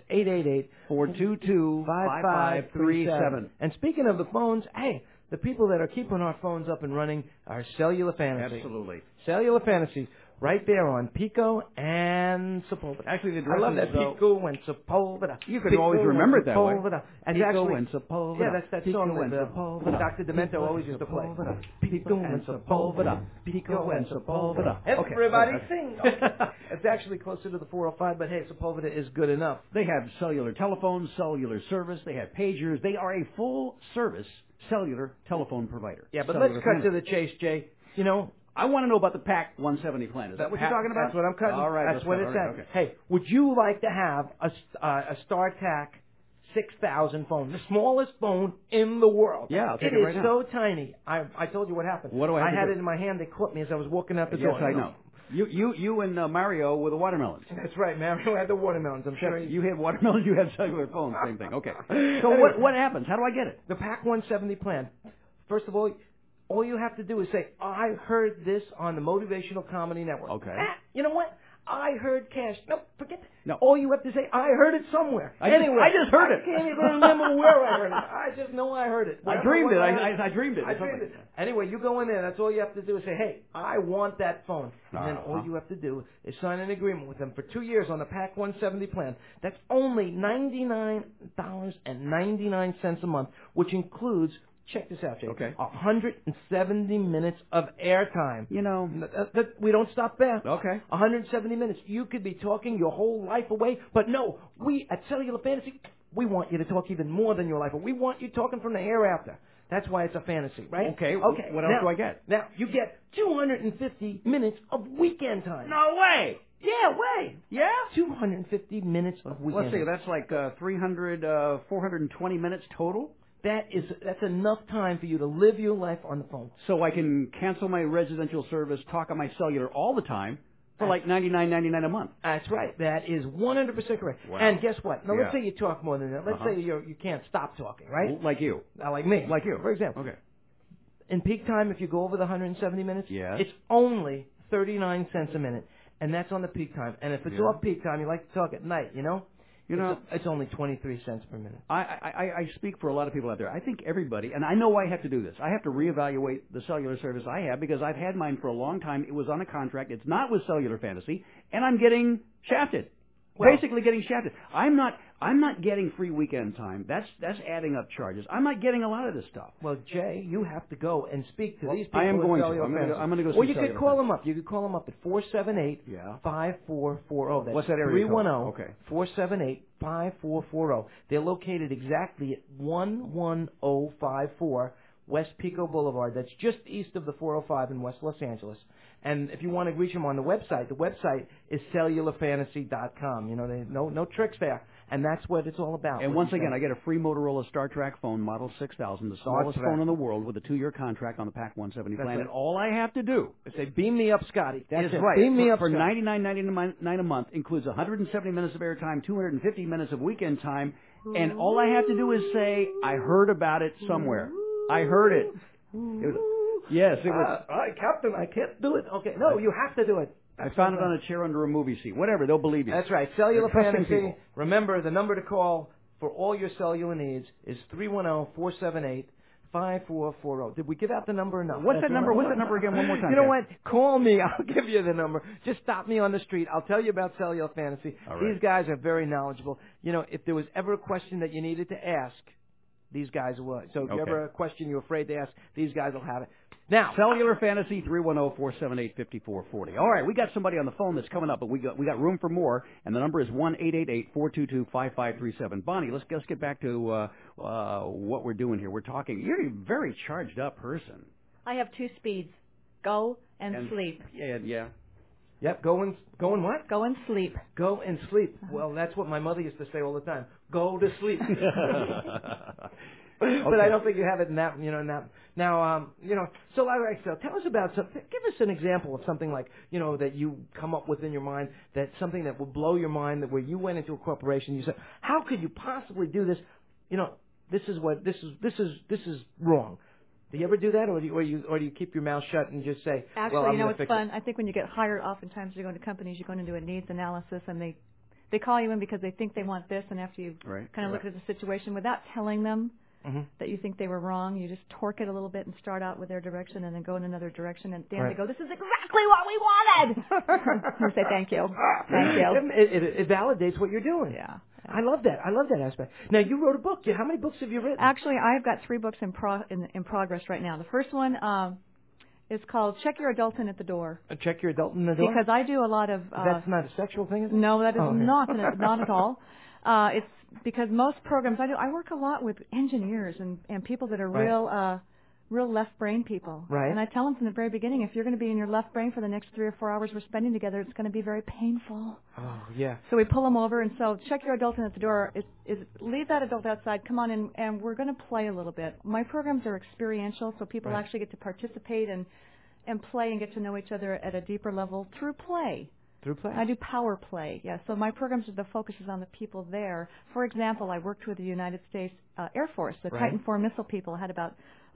888-422-5537. And speaking of the phones, hey, the people that are keeping our phones up and running are Cellular Fantasy. Absolutely. Cellular Fantasy, right there on Pico and Sepulveda. Actually, the address I love that, Pico and Sepulveda. You could always remember it that way. Pico and Sepulveda. Yeah, that's that song that Dr. Demento always used to play. Pico and Sepulveda. Pico and Sepulveda. Everybody sing. It's actually closer to the 405, but hey, Sepulveda is good enough. They have cellular telephones, cellular service. They have pagers. They are a full-service cellular telephone provider. Yeah, but let's cut to the chase, Jay. You know, I want to know about the PAC 170 plan. Is that what you're talking about? That's what I'm cutting. All right. That's what it says. Okay. Hey, would you like to have a StarTAC 6000 phone, the smallest phone in the world? Yeah, I'll take it right now. It is so tiny. I told you what happened. What do I have to had do? it in my hand. They clipped me as I was walking out the door. Yes, I know. You and Mario with the watermelons. That's right. Mario had the watermelons. I'm sure you had watermelons. You had cellular phones. Same thing. Okay. So what happens? How do I get it? The PAC 170 plan. First of all you have to do is say, I heard this on the Motivational Comedy Network. Okay. You know what? I heard Cash. No, forget that. No. All you have to say, I heard it somewhere. I just heard it. I can't even remember where I heard it. I just know I heard it. I dreamed it. I dreamed it. I dreamed it. Anyway, you go in there. That's all you have to do is say, hey, I want that phone. And then all you have to do is sign an agreement with them for 2 years on the PAC 170 plan. That's only $99.99 a month, which includes, check this out, Jake. Okay. 170 minutes of airtime. You know, we don't stop there. Okay. 170 minutes. You could be talking your whole life away, but no, we at Cellular Fantasy, we want you to talk even more than your life. We want you talking from the hereafter. That's why it's a fantasy, right? Okay. What else do I get? Now, you get 250 minutes of weekend time. No way. Yeah, way. Yeah? 250 minutes of weekend Let's see, that's like 420 minutes total? That's enough time for you to live your life on the phone. So I can cancel my residential service, talk on my cellular all the time for like $99.99 a month. That's right. That is 100% correct. Wow. And guess what? Now, let's say you talk more than that. Let's say you can't stop talking, right? Like you. Not like me. Like you. For example. Okay. In peak time, if you go over the 170 minutes, yes, it's only 39 cents a minute. And that's on the peak time. And if it's off peak time, you like to talk at night, you know? You know, it's only 23 cents per minute. I speak for a lot of people out there. I think everybody, and I know I have to do this. I have to reevaluate the cellular service I have because I've had mine for a long time. It was on a contract. It's not with Cellular Fantasy, and I'm getting shafted. Well, basically getting shafted. I'm not getting free weekend time. That's adding up charges. I'm not getting a lot of this stuff. Well, Jay, you have to go and speak to these people. I am going to. I'm going to go see Or you could call them up. You could call them up at 478-5440. That's what's that area code? 310-478-5440. They're located exactly at 11054 West Pico Boulevard. That's just east of the 405 in West Los Angeles. And if you want to reach them on the website is cellularfantasy.com. You know, no tricks there. And that's what it's all about. And once again, I get a free Motorola Star Trek phone, Model 6000, the smallest phone in the world with a 2-year contract on the PAC 170 plan. Right. And all I have to do is say, beam me up, Scotty. That's right. Beam me up for $99.99 a month, includes 170 minutes of airtime, 250 minutes of weekend time, and all I have to do is say, I heard about it somewhere. I heard it. Yes, it was. All right, Captain, I can't do it. Okay, no, you have to do it. I found it on a chair under a movie seat. Whatever, they'll believe you. That's right. Cellular Fantasy. Remember, the number to call for all your cellular needs is 310-478-5440. Did we give out the number or not? What's that number? What's that number again? One more time. You know what? Call me. I'll give you the number. Just stop me on the street. I'll tell you about Cellular Fantasy. Right. These guys are very knowledgeable. You know, if there was ever a question that you needed to ask, these guys will. So if you ever have a question you're afraid to ask, these guys will have it. Now, Cellular Fantasy, 310-478-5440. All right, we got somebody on the phone that's coming up, but we got room for more, and the number is 1-888-422-5537. Bonnie, let's get back to what we're doing here. We're talking. You're a very charged up person. I have 2 speeds: go and sleep. Yeah. Yep, go and what? Go and sleep. Go and sleep. Well, that's what my mother used to say all the time. Go to sleep. But I don't think you have it in that, Now, so like, tell us about something. Give us an example of something like, that you come up with in your mind, that something that will blow your mind, that where you went into a corporation, you said, how could you possibly do this? This is wrong. Do you ever do that, or do you keep your mouth shut and just say, Actually, it's fun. I think when you get hired, oftentimes you're going to companies, you're going to do a needs analysis, and they call you in because they think they want this, and after you kind of look at the situation without telling them that you think they were wrong, you just torque it a little bit and start out with their direction and then go in another direction, and then they go, this is exactly what we wanted! You say, thank you. Thank you. It validates what you're doing. Yeah. I love that. I love that aspect. Now, you wrote a book. How many books have you written? Actually, I've got 3 books in progress right now. The first one is called Check Your Adulting at the Door. Check Your Adulting at the Door? Because I do a lot of... That's not a sexual thing, is it? No, that is not at all. It's because most programs I work a lot with engineers and people that are real left brain people. Right. And I tell them from the very beginning, if you're going to be in your left brain for the next 3 or 4 hours we're spending together, it's going to be very painful. Oh, yeah. So we pull them over, and so Check Your Adulting at the Door is leave that adult outside, come on in, and we're going to play a little bit. My programs are experiential, so people actually get to participate and play and get to know each other at a deeper level through play. Through play? I do power play, yeah. So my programs, the focus is on the people there. For example, I worked with the United States Air Force, the Titan IV missile people. I had about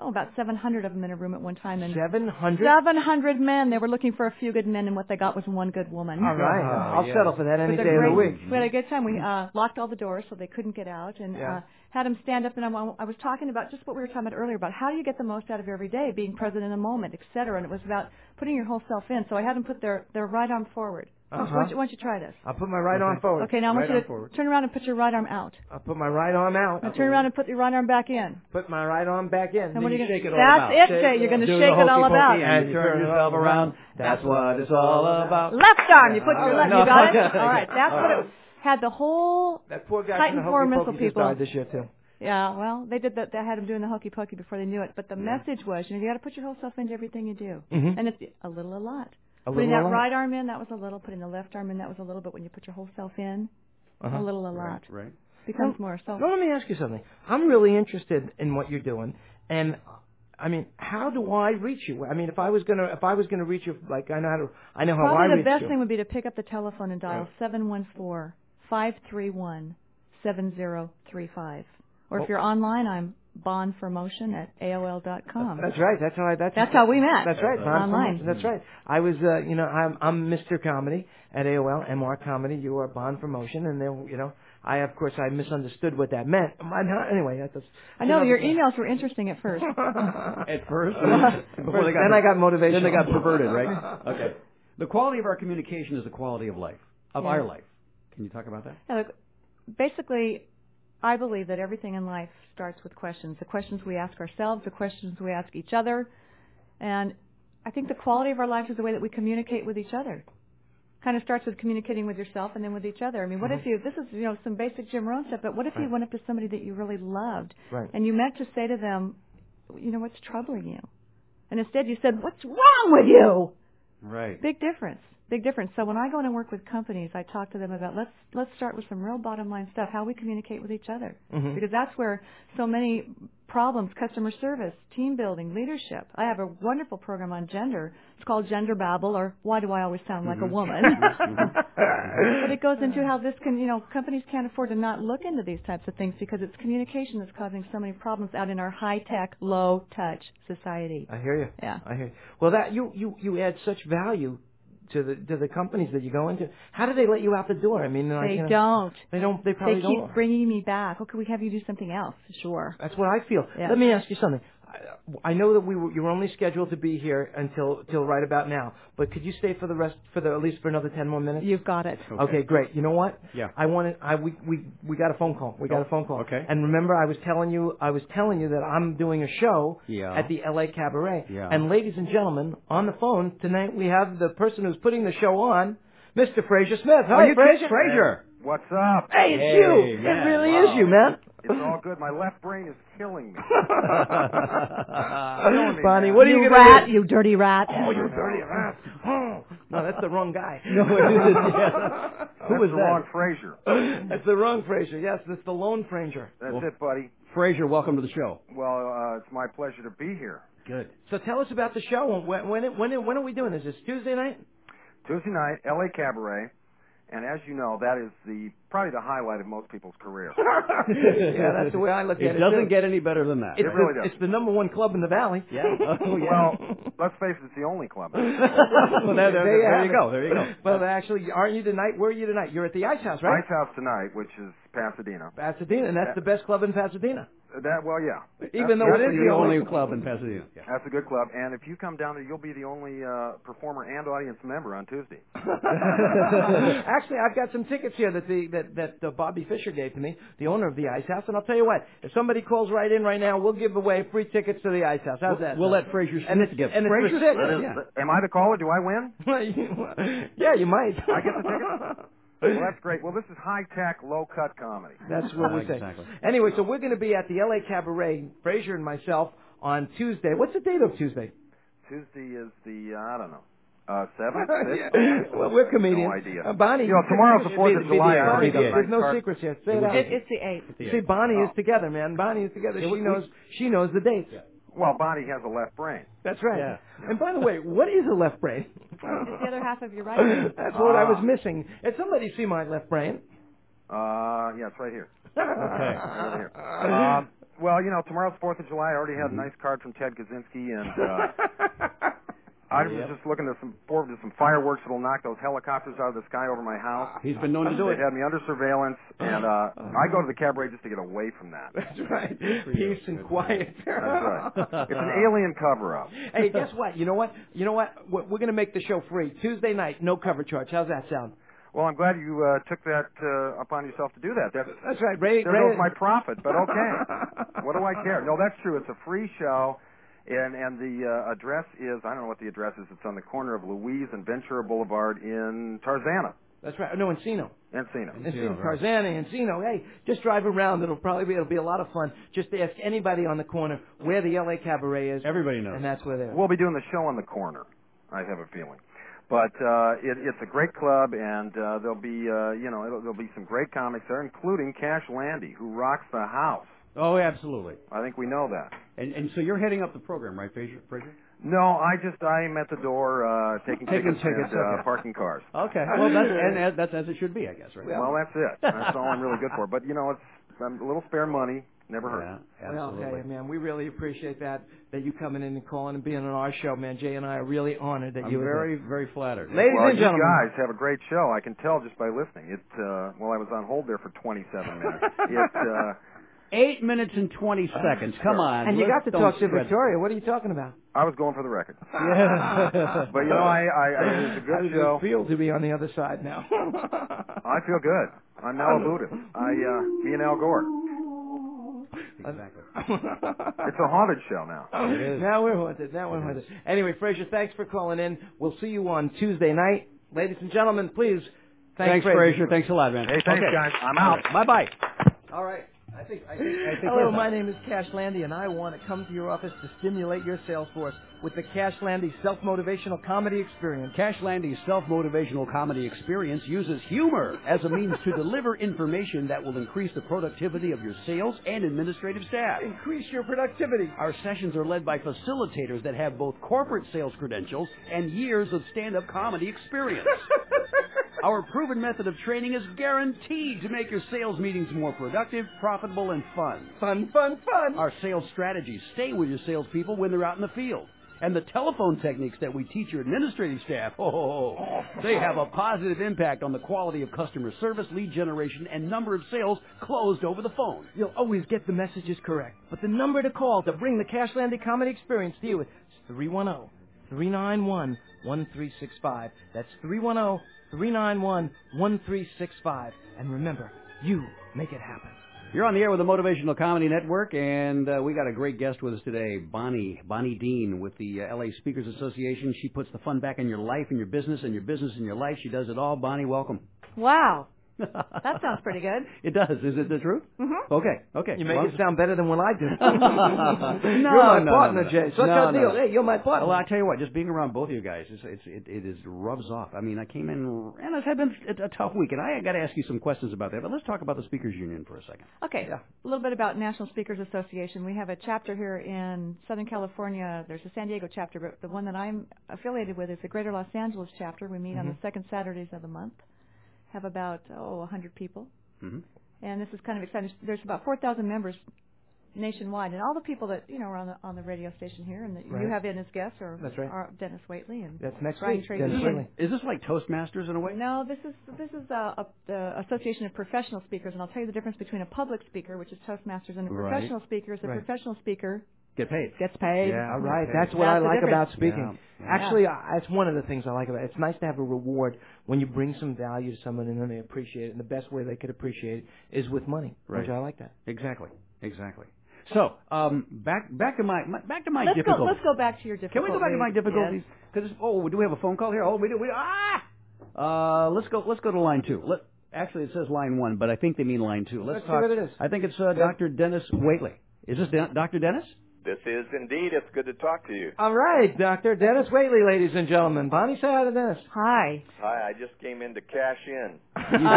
700 of them in a room at one time. And 700? 700 men. They were looking for a few good men, and what they got was one good woman. All right. I'll settle for that any day of the week. We had a good time. We locked all the doors so they couldn't get out, and had them stand up. And I was talking about just what we were talking about earlier, about how do you get the most out of every day, being present in the moment, et cetera. And it was about putting your whole self in. So I had them put their right arm forward. Why don't you try this? I'll put my right arm forward. Okay, now I want you to turn around and put your right arm out. I'll put my right arm out. Now turn around and put your right arm back in. Put my right arm back in. And what are you shake it all about? That's it, Jay. You're going to shake it all about. And turn yourself around. That's what it's all about. Left arm. You put your left. You got it? All right. That's what it had. The whole that poor guy Titan IV missile people died this year too. Yeah, well, they did that. They had him doing the hokey pokey before they knew it. But the message was, you got to put your whole self into everything you do, and it's a little, a lot. Putting that right arm in, that was a little. Putting the left arm in, that was a little. But when you put your whole self in, a little, a lot. Right. Becomes more. So. Well, let me ask you something. I'm really interested in what you're doing, and I mean, how do I reach you? I mean, if I was gonna reach you, like I know how I reach you. Probably the best thing would be to pick up the telephone and dial 714-531-7035. Or if you're online, I'm BondForMotion at AOL.com. That's right. That's how we met. That's right. Online. That's right. I was, I'm Mr. Comedy at AOL, MR Comedy. You are Bond for Motion, and then, Of course, I misunderstood what that meant. Anyway, I know your emails were interesting at first. At first? Then I got motivation. Then they got perverted, right? Okay. The quality of our communication is the quality of life, of our life. Can you talk about that? Yeah, look, basically, I believe that everything in life starts with questions. The questions we ask ourselves, the questions we ask each other. And I think the quality of our lives is the way that we communicate with each other. Kind of starts with communicating with yourself and then with each other. I mean, what if you, this is, some basic Jim Rohn stuff, but what if you went up to somebody that you really loved and you meant to say to them, what's troubling you? And instead you said, what's wrong with you? Right. Big difference. Big difference. So when I go in and work with companies, I talk to them about let's start with some real bottom line stuff, how we communicate with each other. Mm-hmm. Because that's where so many problems, customer service, team building, leadership. I have a wonderful program on gender. It's called Gender Babble, or Why Do I Always Sound Like a Woman? But it goes into how this can, companies can't afford to not look into these types of things because it's communication that's causing so many problems out in our high-tech, low-touch society. I hear you. Yeah. I hear you. Well, that you add such value to the companies that you go into. How do they let you out the door? I mean, they don't. They don't. They probably don't. They keep bringing me back. Oh, could we have you do something else? Sure. That's what I feel. Yeah. Let me ask you something. I know that you were only scheduled to be here till right about now, but could you stay for at least for another 10 more minutes? You've got it. Okay, great. You know what? Yeah. We got a phone call. We got a phone call. Okay. And remember, I was telling you that I'm doing a show at the LA Cabaret. Yeah. And ladies and gentlemen, on the phone tonight we have the person who's putting the show on, Mr. Fraser Smith. Hi, Fraser. Fraser. What's up? Hey, it's you. Man. It really is you, man. It's all good. My left brain is killing me. Bonnie, what are you going to do? You dirty rat. Oh, you dirty rat. Oh. No, that's the wrong guy. No, it isn't. Yeah. Who was the wrong Fraser? That's the wrong Fraser. Yes, that's the lone Fraser. That's it, buddy. Fraser, welcome to the show. Well, it's my pleasure to be here. Good. So tell us about the show. When are we doing? Is this Tuesday night? Tuesday night, LA Cabaret. And as you know, that is probably the highlight of most people's career. Yeah, that's the way I look at it. It doesn't get any better than that. It really does. It's the number one club in the Valley. Yeah. Oh, yeah. Well, let's face it, it's the only club. Well, there you go. There you go. Well, actually, aren't you tonight? Where are you tonight? You're at the Ice House, right? Ice House tonight, which is Pasadena. Pasadena, and that's the best club in Pasadena. Yeah. Even though it is the only club in Pasadena. Yeah. That's a good club. And if you come down there, you'll be the only performer and audience member on Tuesday. Actually, I've got some tickets here that Bobby Fischer gave to me, the owner of the Ice House. And I'll tell you what, if somebody calls right in right now, we'll give away free tickets to the Ice House. How's that? We'll let Fraser Smith give. And Fraser Smith. Am I the caller? Do I win? Yeah, you might. I get the tickets? Well, that's great. Well, this is high-tech, low-cut comedy. That's what we say. Exactly. Anyway, so we're going to be at the LA Cabaret, Fraser and myself, on Tuesday. What's the date of Tuesday? Tuesday is the, I don't know, 7th? Yeah. Well, we're comedians. No idea. Bonnie. tomorrow's the 4th of July. Bonnie, there's no secrets here. Say it out. It's the 8th. See, Bonnie is together, man. Bonnie is together. She knows the dates. Yeah. Well, Bonnie has a left brain. That's right. Yeah. And by the way, what is a left brain? It's the other half of your right brain. That's what I was missing. Did somebody see my left brain? Yeah, it's right here. Okay. Right here. Well, tomorrow's 4th of July. I already had a nice card from Ted Kaczynski, and I was just looking to forward to some fireworks that'll knock those helicopters out of the sky over my house. He's been known to do it. They had me under surveillance, and I go to the cabaret just to get away from that. That's right. Peace and quiet. That's right. It's an alien cover-up. Hey, guess what? You know what? We're going to make the show free. Tuesday night, no cover charge. How's that sound? Well, I'm glad you took that upon yourself to do that. That's right. Ray goes my profit, but okay. What do I care? No, that's true. It's a free show. And the address is, I don't know what the address is. It's on the corner of Louise and Ventura Boulevard in Tarzana. That's right. No, Encino. Encino, right. Tarzana, Encino. Hey, just drive around. It'll be a lot of fun. Just ask anybody on the corner where the LA Cabaret is. Everybody knows. And that's where they're. We'll be doing the show on the corner, I have a feeling. But it's a great club, and there'll be there'll be some great comics there, including Cash Landy, who rocks the house. Oh, absolutely. I think we know that. And so you're heading up the program, right, Fraser? No, I'm at the door taking tickets and parking cars. Okay. Well, that's as it should be, I guess, right? Well, that's it. That's all I'm really good for. But it's a little spare money. Never hurt. Yeah, absolutely. Well, hey, man, we really appreciate that you coming in and calling and being on our show, man. Jay and I are really honored that I'm you were very, there. very flattered. Ladies and gentlemen. You guys have a great show. I can tell just by listening. I was on hold there for 27 minutes. 8 minutes and 20 seconds. Come on. And you got to talk to Victoria. What are you talking about? I was going for the record. Yeah. But, it was a good show. I feel to be on the other side now. I feel good. I'm now a Buddhist. Me and Al Gore. Exactly. It's a haunted show now. It is. Now we're haunted. Anyway, Frazier, thanks for calling in. We'll see you on Tuesday night. Ladies and gentlemen, please. Thanks, Frazier. Thanks a lot, man. Hey, thanks, guys. I'm out. Bye-bye. All right. I think Hello, my name is Cash Landy, and I want to come to your office to stimulate your sales force with the Cash Landy Self-Motivational Comedy Experience. Cash Landy's self-motivational comedy experience uses humor as a means to deliver information that will increase the productivity of your sales and administrative staff. Increase your productivity. Our sessions are led by facilitators that have both corporate sales credentials and years of stand-up comedy experience. Our proven method of training is guaranteed to make your sales meetings more productive, profitable, and fun. Fun, fun, fun. Our sales strategies stay with your salespeople when they're out in the field. And the telephone techniques that we teach your administrative staff, they have a positive impact on the quality of customer service, lead generation, and number of sales closed over the phone. You'll always get the messages correct. But the number to call to bring the Cash Landy Comedy Experience to you is 310-391-1365. That's 310-391-1365. And remember, you make it happen. You're on the air with the Motivational Comedy Network, and we got a great guest with us today, Bonnie Dean with the LA Speakers Association. She puts the fun back in your life and your business and your business in your life. She does it all. Bonnie, welcome. Wow. That sounds pretty good. It does. Is it the truth? Mm-hmm. Okay. You make it sound better than what I do. You're my partner, Jay. So what's your deal? Hey, you're my partner. Well, I tell you what, just being around both of you guys, it rubs off. I mean, I came in, and it's been a tough week, and I got to ask you some questions about that. But let's talk about the Speakers Union for a second. Okay. Yeah. A little bit about National Speakers Association. We have a chapter here in Southern California. There's a San Diego chapter, but the one that I'm affiliated with is the Greater Los Angeles chapter. We meet on the second Saturdays of the month. Have about 100 people, and this is kind of exciting. There's about 4,000 members nationwide, and all the people that are on the radio station here, and that you have in as guests are Dennis Waitley and that's next Brian week. Tracy. Is this like Toastmasters in a way? No, this is the Association of Professional Speakers, and I'll tell you the difference between a public speaker, which is Toastmasters, and a professional speaker. The professional speaker gets paid. Yeah, all right. That's what I like about speaking. Yeah. Actually, that's one of the things I like about it. It's nice to have a reward when you bring some value to someone and then they appreciate it. And the best way they could appreciate it is with money. Right. I like that. Exactly. So, back to my difficulties. Let's go back to your difficulties. Can we go back to my difficulties? Because do we have a phone call here? Oh, we do. Let's go to line 2. Actually, it says line 1, but I think they mean line 2. Let's see what it is. I think it's Dr. Dennis Waitley. Is this Dr. Dennis? This is indeed. It's good to talk to you. All right, Dr. Dennis Waitley, ladies and gentlemen. Bonnie, say hi to Dennis. Hi. Hi, I just came in to cash in. You did.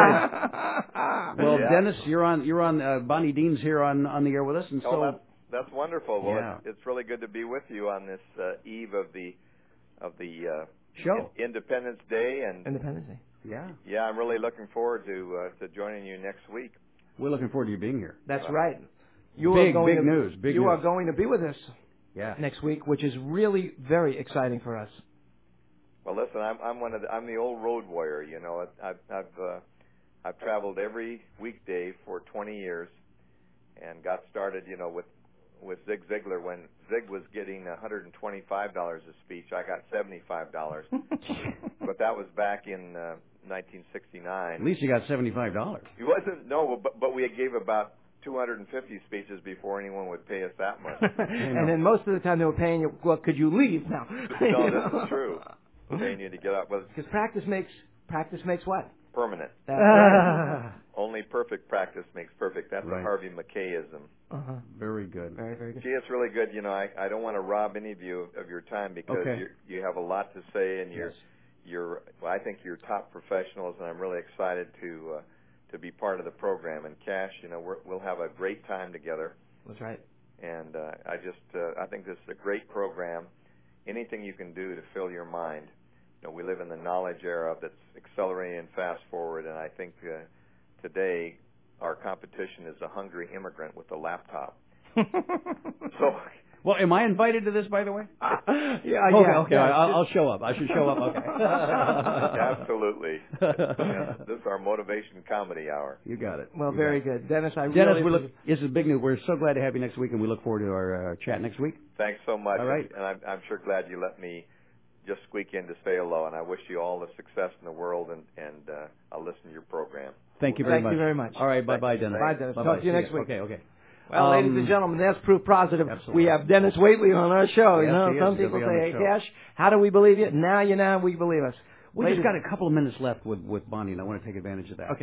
Well, yeah. Dennis, you're on. Bonnie Dean's here on the air with us, and so that's wonderful. Well, it's really good to be with you on this eve of the show, Independence Day, and Independence Day. Yeah, I'm really looking forward to joining you next week. We're looking forward to you being here. That's right. You big news. You are going to be with us next week, which is really very exciting for us. Well, listen, I'm the old road warrior. You know, I've traveled every weekday for 20 years, and got started, with Zig Ziglar when Zig was getting $125 a speech. I got $75, but that was back in 1969. At least you got $75. It wasn't but we gave about 250 speeches before anyone would pay us that much. And then most of the time they were paying you, well, could you leave now? No, this is true. Paying you to get up. Because practice makes what? Permanent. That's right. Only perfect practice makes perfect. That's a Harvey Mackayism. Very good. Very, very good. Gee, it's really good. I don't want to rob any of you of your time because you have a lot to say, and I think you're top professionals, and I'm really excited to be part of the program. And Cash, we'll have a great time together. That's right. And I think this is a great program. Anything you can do to fill your mind. We live in the knowledge era that's accelerating and fast forward, and I think today our competition is a hungry immigrant with a laptop. So. Well, am I invited to this, by the way? Okay. I'll show up. I should show up. Okay. Absolutely. This is our motivation comedy hour. You got it. Well, very good, Dennis. This is big news. We're so glad to have you next week, and we look forward to our chat next week. Thanks so much. All right. And I'm sure glad you let me just squeak in to say hello. And I wish you all the success in the world, and I'll listen to your program. Thank you very much. Thank you very much. All right. Bye, Dennis. Bye, Dennis. Bye-bye. Talk to you next week. Okay. Well, ladies and gentlemen, that's proof positive. Absolutely. We have Dennis Waitley on our show. Yes, Some people say, "Hey, Cash, how do we believe you?" Now you know we believe us. We just got a couple of minutes left with Bonnie, and I want to take advantage of that. Okay.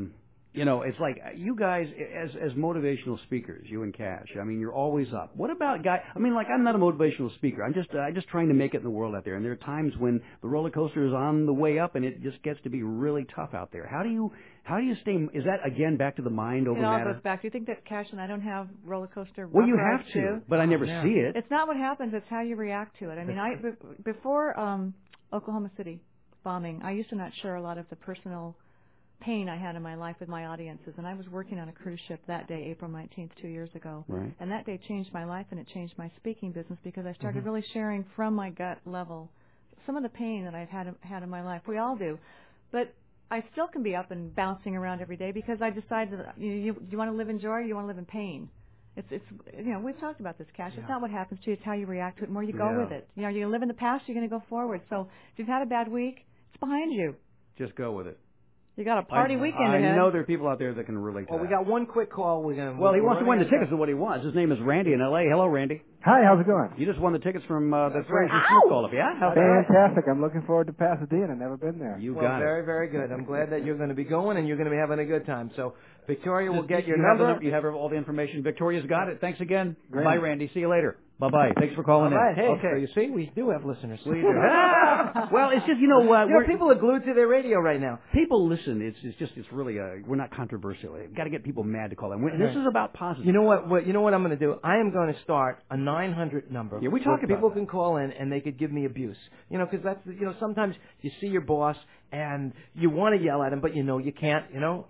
It's like you guys, as motivational speakers, you and Cash. I mean, you're always up. What about guys? I mean, like I'm not a motivational speaker. I'm just trying to make it in the world out there. And there are times when the roller coaster is on the way up, and it just gets to be really tough out there. How do you stay? Is that again back to the mind over matter? It all goes back. Do you think that Cash and I don't have roller coaster? Well, you have to, but I never see it. It's not what happens; it's how you react to it. I mean, before Oklahoma City bombing, I used to not share a lot of the personal pain I had in my life with my audiences, and I was working on a cruise ship that day, April 19th, 2 years ago. Right. And that day changed my life, and it changed my speaking business because I started really sharing from my gut level some of the pain that I've had in my life. We all do. But I still can be up and bouncing around every day because I decided that you want to live in joy or you want to live in pain. It's we've talked about this, Cash. It's not what happens to you, it's how you react to it. The more you go with it. You're going to live in the past, you're going to go forward. So if you've had a bad week, it's behind you. Just go with it. You got a party weekend ahead. I know there are people out there that can relate to that. We got one quick call. He wants to win the tickets to what he wants. His name is Randy in L.A. Hello, Randy. Hi, how's it going? You just won the tickets from the Fraser Smith Call Up, yeah? Fantastic. I'm looking forward to Pasadena. I've never been there. You got it. Very, very good. I'm glad that you're going to be going and you're going to be having a good time. So Victoria will get your number. You have all the information. Victoria's got it. Thanks again. Great. Bye, Randy. See you later. Bye-bye. Thanks for calling in. Hey, okay. So you see, we do have listeners. We do. Well, it's just, people are glued to their radio right now. People listen. It's really, we're not controversial. We've got to get people mad to call in. This is about positive. You know what I'm going to do? I am going to start a 900 number. Yeah, we talk about people that. Can call in and they could give me abuse. Because that's, sometimes you see your boss and you want to yell at him, but you can't,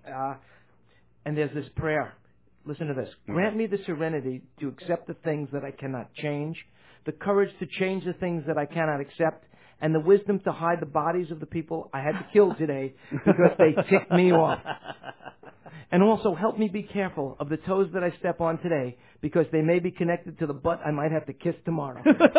and there's this prayer. Listen to this. Grant me the serenity to accept the things that I cannot change, the courage to change the things that I cannot accept, and the wisdom to hide the bodies of the people I had to kill today because they ticked me off. And also help me be careful of the toes that I step on today because they may be connected to the butt I might have to kiss tomorrow.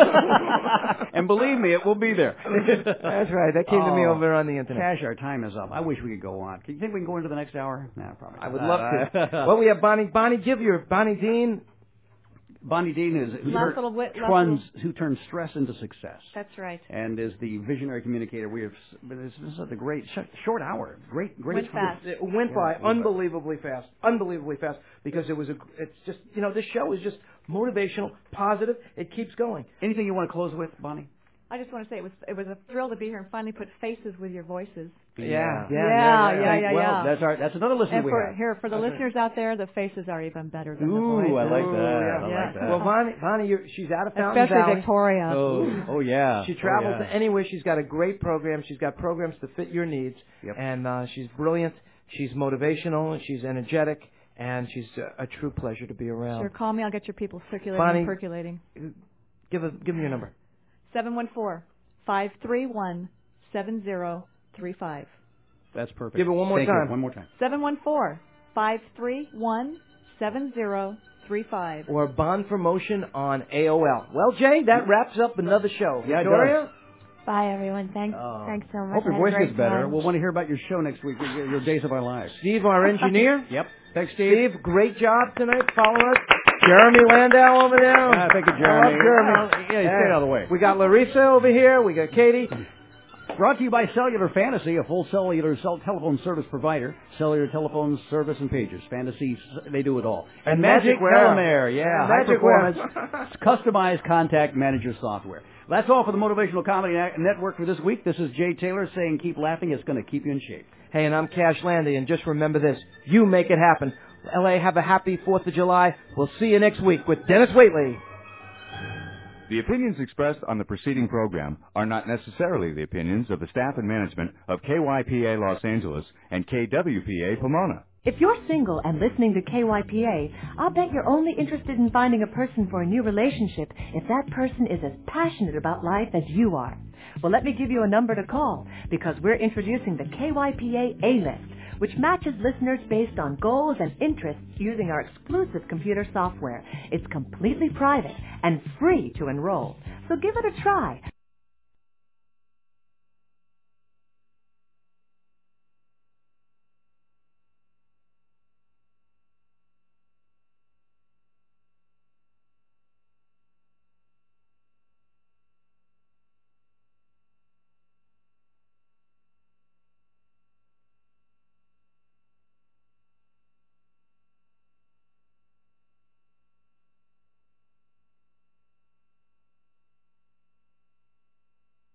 And believe me, it will be there. That's right. That came to me over on the internet. Cash, our time is up. I wish we could go on. Do you think we can go into the next hour? No, probably not. I would love to. Well, we have Bonnie. Bonnie, give your Bonnie Dean. Bonnie Dean is who turns stress into success. That's right. And is the visionary communicator. This is a great short hour. Great. Went fast. It went by unbelievably fast. Unbelievably fast because it's just this show is just motivational, positive. It keeps going. Anything you want to close with, Bonnie? I just want to say it was a thrill to be here and finally put faces with your voices. Yeah. Well, that's another listener and we have. For the listeners out there, the faces are even better than the voices. I like that. I like that. Well, Bonnie, she's out of Fountain Especially Valley. Victoria. Oh yeah. She travels anywhere. She's got a great program. She's got programs to fit your needs. Yep. And she's brilliant. She's motivational. She's energetic. And she's a true pleasure to be around. Sure, call me. I'll get your people circulating Bonnie, and percolating. Give me your number. 714-531-7035. That's perfect. Give it one more time. One more time. 714-531-7035. Or Bond Promotion on AOL. Well, Jay, that wraps up another show. Yeah, Victoria? Bye, everyone. Thanks so much. Hope your voice gets better. We'll want to hear about your show next week, your Days of Our Lives. Steve, our engineer. Yep. Thanks, Steve. Steve, great job tonight. Follow us. Jeremy Landau over there. Thank you, Jeremy. I love Jeremy. Stay out of the way. We got Larissa over here. We got Katie. Brought to you by Cellular Fantasy, a full cellular telephone service provider. Cellular telephone service and pages. Fantasy, they do it all. And Magic Telemer, high performance, customized contact manager software. That's all for the Motivational Comedy Network for this week. This is Jay Taylor saying keep laughing. It's going to keep you in shape. Hey, and I'm Cash Landy, and just remember this. You make it happen. L.A., have a happy 4th of July. We'll see you next week with Dennis Waitley. The opinions expressed on the preceding program are not necessarily the opinions of the staff and management of KYPA Los Angeles and KWPA Pomona. If you're single and listening to KYPA, I'll bet you're only interested in finding a person for a new relationship if that person is as passionate about life as you are. Well, let me give you a number to call, because we're introducing the KYPA A-List, which matches listeners based on goals and interests using our exclusive computer software. It's completely private and free to enroll. So give it a try.